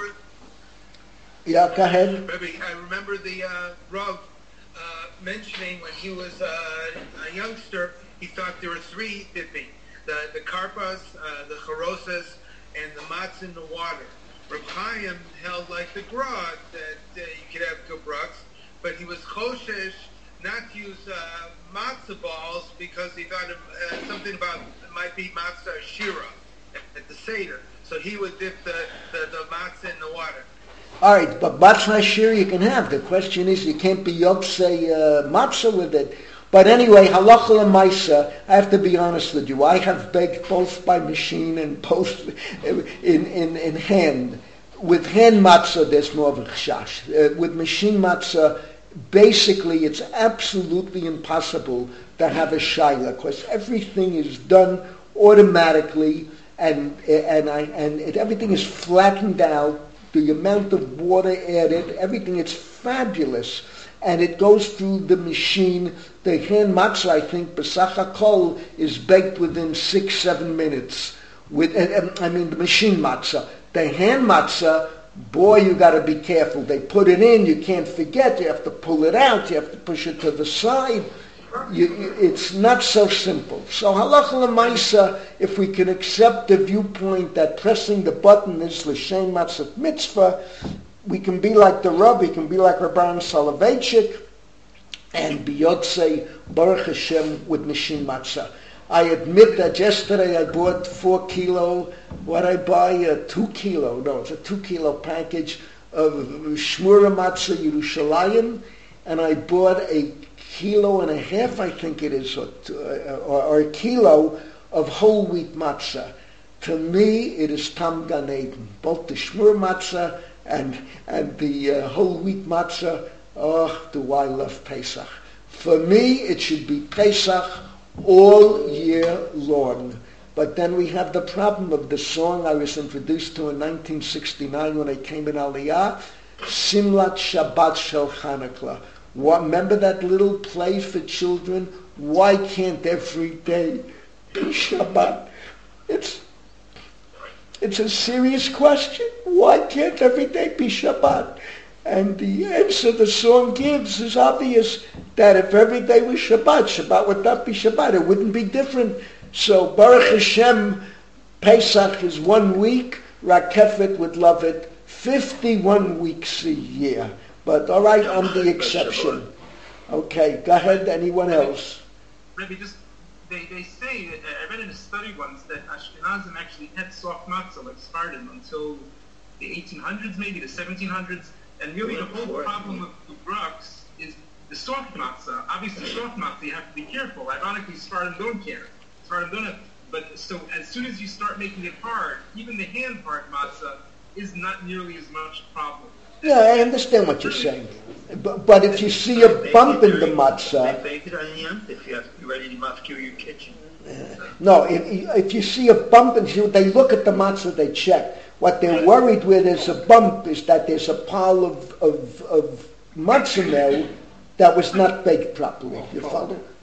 Yeah, go ahead. Rebbe, I remember the uh, Rav uh, mentioning when he was uh, a youngster, he thought there were three dipping. The the karpas, uh, the charosas, and the matzah in the water. Reb Chaim held like the grog that uh, you could have two brooks, but he was choshesh not to use uh, matzah balls because he thought of, uh, something about it might be matzah shira at, at the Seder. So he would dip the, the, the matzah in the water. All right, but matzah shir you can have. The question is, you can't be yotzei uh, matzah with it. But anyway, halacha l'maisa, I have to be honest with you. I have baked both by machine and both in, in, in hand. With hand matzah, there's more of a chash. Uh, with machine matzah, basically, it's absolutely impossible to have a shayla, because everything is done automatically, and and I and it, everything is flattened out. The amount of water added, everything is fabulous, and it goes through the machine. The hand matzah, I think, b'sach hakol, is baked within six, seven minutes. With, I mean, the machine matzah. The hand matzah, boy, you got to be careful. They put it in, you can't forget. You have to pull it out. You have to push it to the side. You, you, it's not so simple. So halacha l'maisa, if we can accept the viewpoint that pressing the button is l'shem matzah mitzvah, we can be like the Rav, we can be like Rabban Soloveitchik, and be yotzei Baruch Hashem with machine matzah. I admit that yesterday I bought four kilo, what I buy, a two kilo, no, it's a two kilo package of Shmura Matzah Yerushalayim, and I bought a kilo and a half, I think it is, or, or, or a kilo of whole wheat matzah. To me, it is Tam Gan Eden. Both the Shmur matzah and and the uh, whole wheat matzah. Oh, do I love Pesach. For me, it should be Pesach all year long. But then we have the problem of the song I was introduced to in nineteen sixty-nine when I came in Aliyah, Simlat Shabbat Shel Chanukah. What, remember that little play for children? Why can't every day be Shabbat? It's it's a serious question. Why can't every day be Shabbat? And the answer the song gives is obvious, that if every day was Shabbat, Shabbat would not be Shabbat. It wouldn't be different. So Baruch Hashem, Pesach is one week. Rakefet would love it fifty-one weeks a year. But all right, I'm the exception. Okay, go ahead. Anyone else? Rebbe, just they, they say that uh, I read in a study once that Ashkenazim actually had soft matzah like Sfardim until the eighteen hundreds, maybe the seventeen hundreds, and really the whole problem of the brachs is the soft matzah. Obviously, soft matzah you have to be careful. Ironically, Sfardim don't care. Sfardim don't have. But so as soon as you start making it hard, even the hand part matzah is not nearly as much a problem. Yeah, I understand what you're saying. But, but if you see a bump in the matzah... They bake it on the end if you have to be ready to mafkir your kitchen. Uh, no, if, if you see a bump, and they look at the matzah, they check. What they're worried with is a bump, is that there's a pile of, of, of matzah now that was not baked properly. You follow?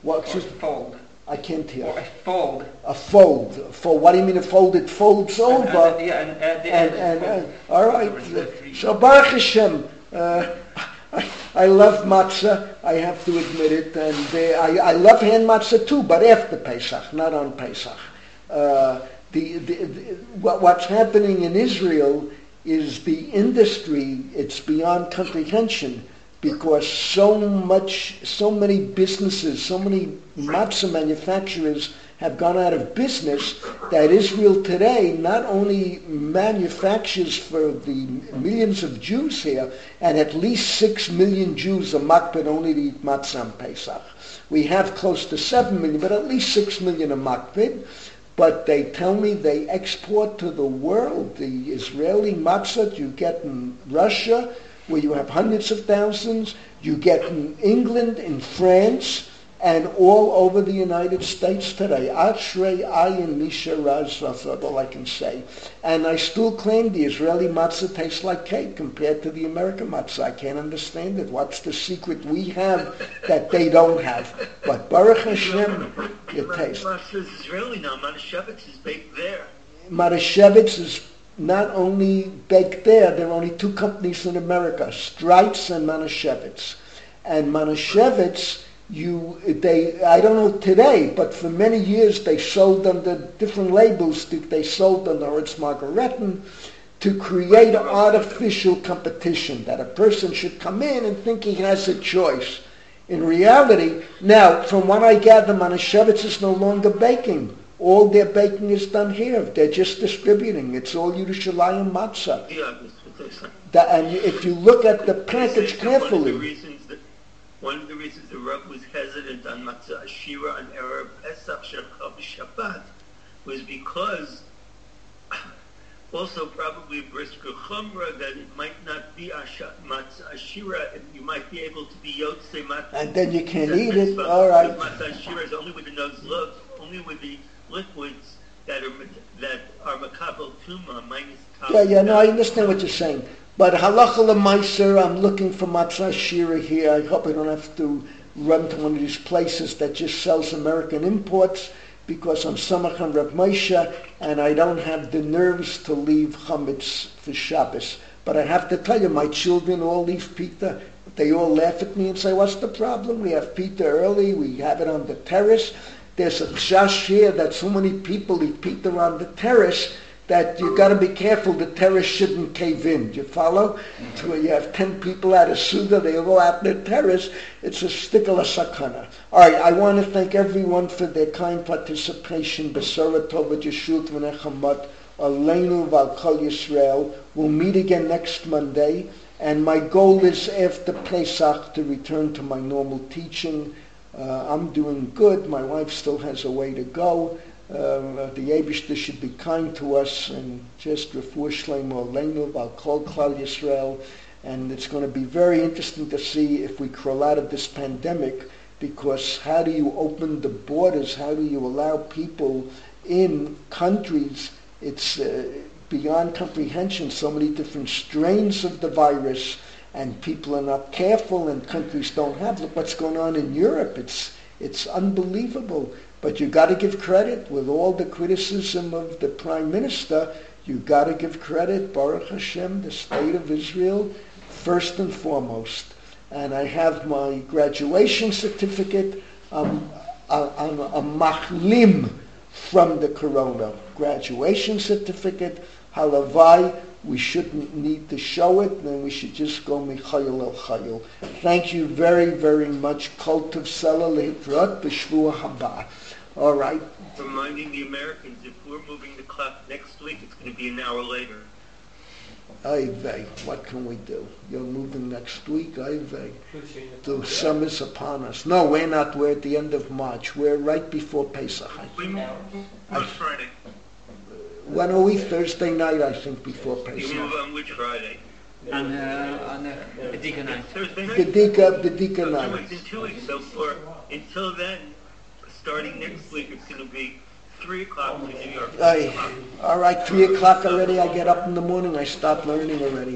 Well, Or excuse, fold. I can't hear. Or a fold. A fold. A fold. What do you mean a fold? It folds over. And, and, yeah, and, at the And, end, and, fold. uh, all right. So Baruch Hashem, uh, I, I love matzah. I have to admit it, and uh, I, I love hand matzah too, but after Pesach, not on Pesach. Uh, the, the, the what, what's happening in Israel is the industry. It's beyond comprehension because so much, so many businesses, so many matzah manufacturers have gone out of business that Israel today not only manufactures for the millions of Jews here, and at least six million Jews are makpid only to eat matzah on Pesach. We have close to seven million, but at least six million are makpid. But they tell me they export to the world the Israeli matzah you get in Russia, where you have hundreds of thousands, you get in England, in France, and all over the United States today. Ashrei ayin misha raz, that's all I can say. And I still claim the Israeli matzah tastes like cake compared to the American matzah. I can't understand it. What's the secret we have that they don't have? But Baruch Hashem, it tastes. Matzah is Israeli now. Manischewitz is baked there. Manischewitz is not only baked there, there are only two companies in America, Streitz and Manischewitz. And Manischewitz, you, they, I don't know today, but for many years they sold under different labels. They sold under its Margaretten to create an artificial competition, that a person should come in and think he has a choice. In reality, now, from what I gather, Manischewitz is no longer baking. All their baking is done here. They're just distributing. It's all Yerushalayim matzah. Yeah, that's what they say. That, and if you look at the package One of carefully, the reasons that one of the reasons the Rav was hesitant on matzah ashira and erev Pesach shechav Shabbat was because also probably brisker chumrah that it might not be asha, matzah ashira, and you might be able to be yotzei matzah. and then you can't eat it. All right. Matzah ashira is only with the nose love, only with the liquids that are that are makabel tuma minus. Yeah, yeah, no, I understand what you're saying. But halacha l'maiser, I'm looking for matzah shira here. I hope I don't have to run to one of these places that just sells American imports, because I'm samach on Reb Moshe, and I don't have the nerves to leave chametz for Shabbos. But I have to tell you, my children all leave pita. They all laugh at me and say, "What's the problem? We have pita early. We have it on the terrace." There's a chash here that so many people eat pita on the terrace that you got to be careful. The terrace shouldn't cave in. Do you follow? Mm-hmm. So you have ten people at a suda, they go out the terrace. It's a stickle of sakana. All right, I want to thank everyone for their kind participation. Besara tova jeshut v'nechamat aleinu v'al kol Yisrael. We'll meet again next Monday, and my goal is after Pesach to return to my normal teaching. Uh, I'm doing good. My wife still has a way to go. Uh, the Eibishter should be kind to us and just refuah shleima aleinu v'al kol klal Yisrael. And it's going to be very interesting to see if we crawl out of this pandemic, because how do you open the borders? How do you allow people in countries? It's uh, beyond comprehension. So many different strains of the virus, and people are not careful, and countries don't have. Look what's going on in Europe. It's it's unbelievable. But you got to give credit, with all the criticism of the Prime Minister, you got to give credit, Baruch Hashem, the state of Israel, first and foremost. And I have my graduation certificate. Um, I'm a machlim from the corona. Graduation certificate, halavai. We shouldn't need to show it, then we should just go michayil el chayil. Thank you very, very much. Kol tov sela lehitrot b'shvua haba. All right. Reminding the Americans, if we're moving the clock next week, it's going to be an hour later. Ay vey, what can we do? You're moving next week, ay vey. The summer's upon us. No, we're not. We're at the end of March. We're right before Pesach. We move on Friday. When are we? Thursday night, I think, before You Pesach. move on which Friday? On, uh, on the Bedika night. Thursday night? The Dika, the Dika So two night. weeks in two weeks. So for until then, starting next week, it's going to be three o'clock in New York. Aye. All right, three o'clock already. I get up in the morning. I start learning already.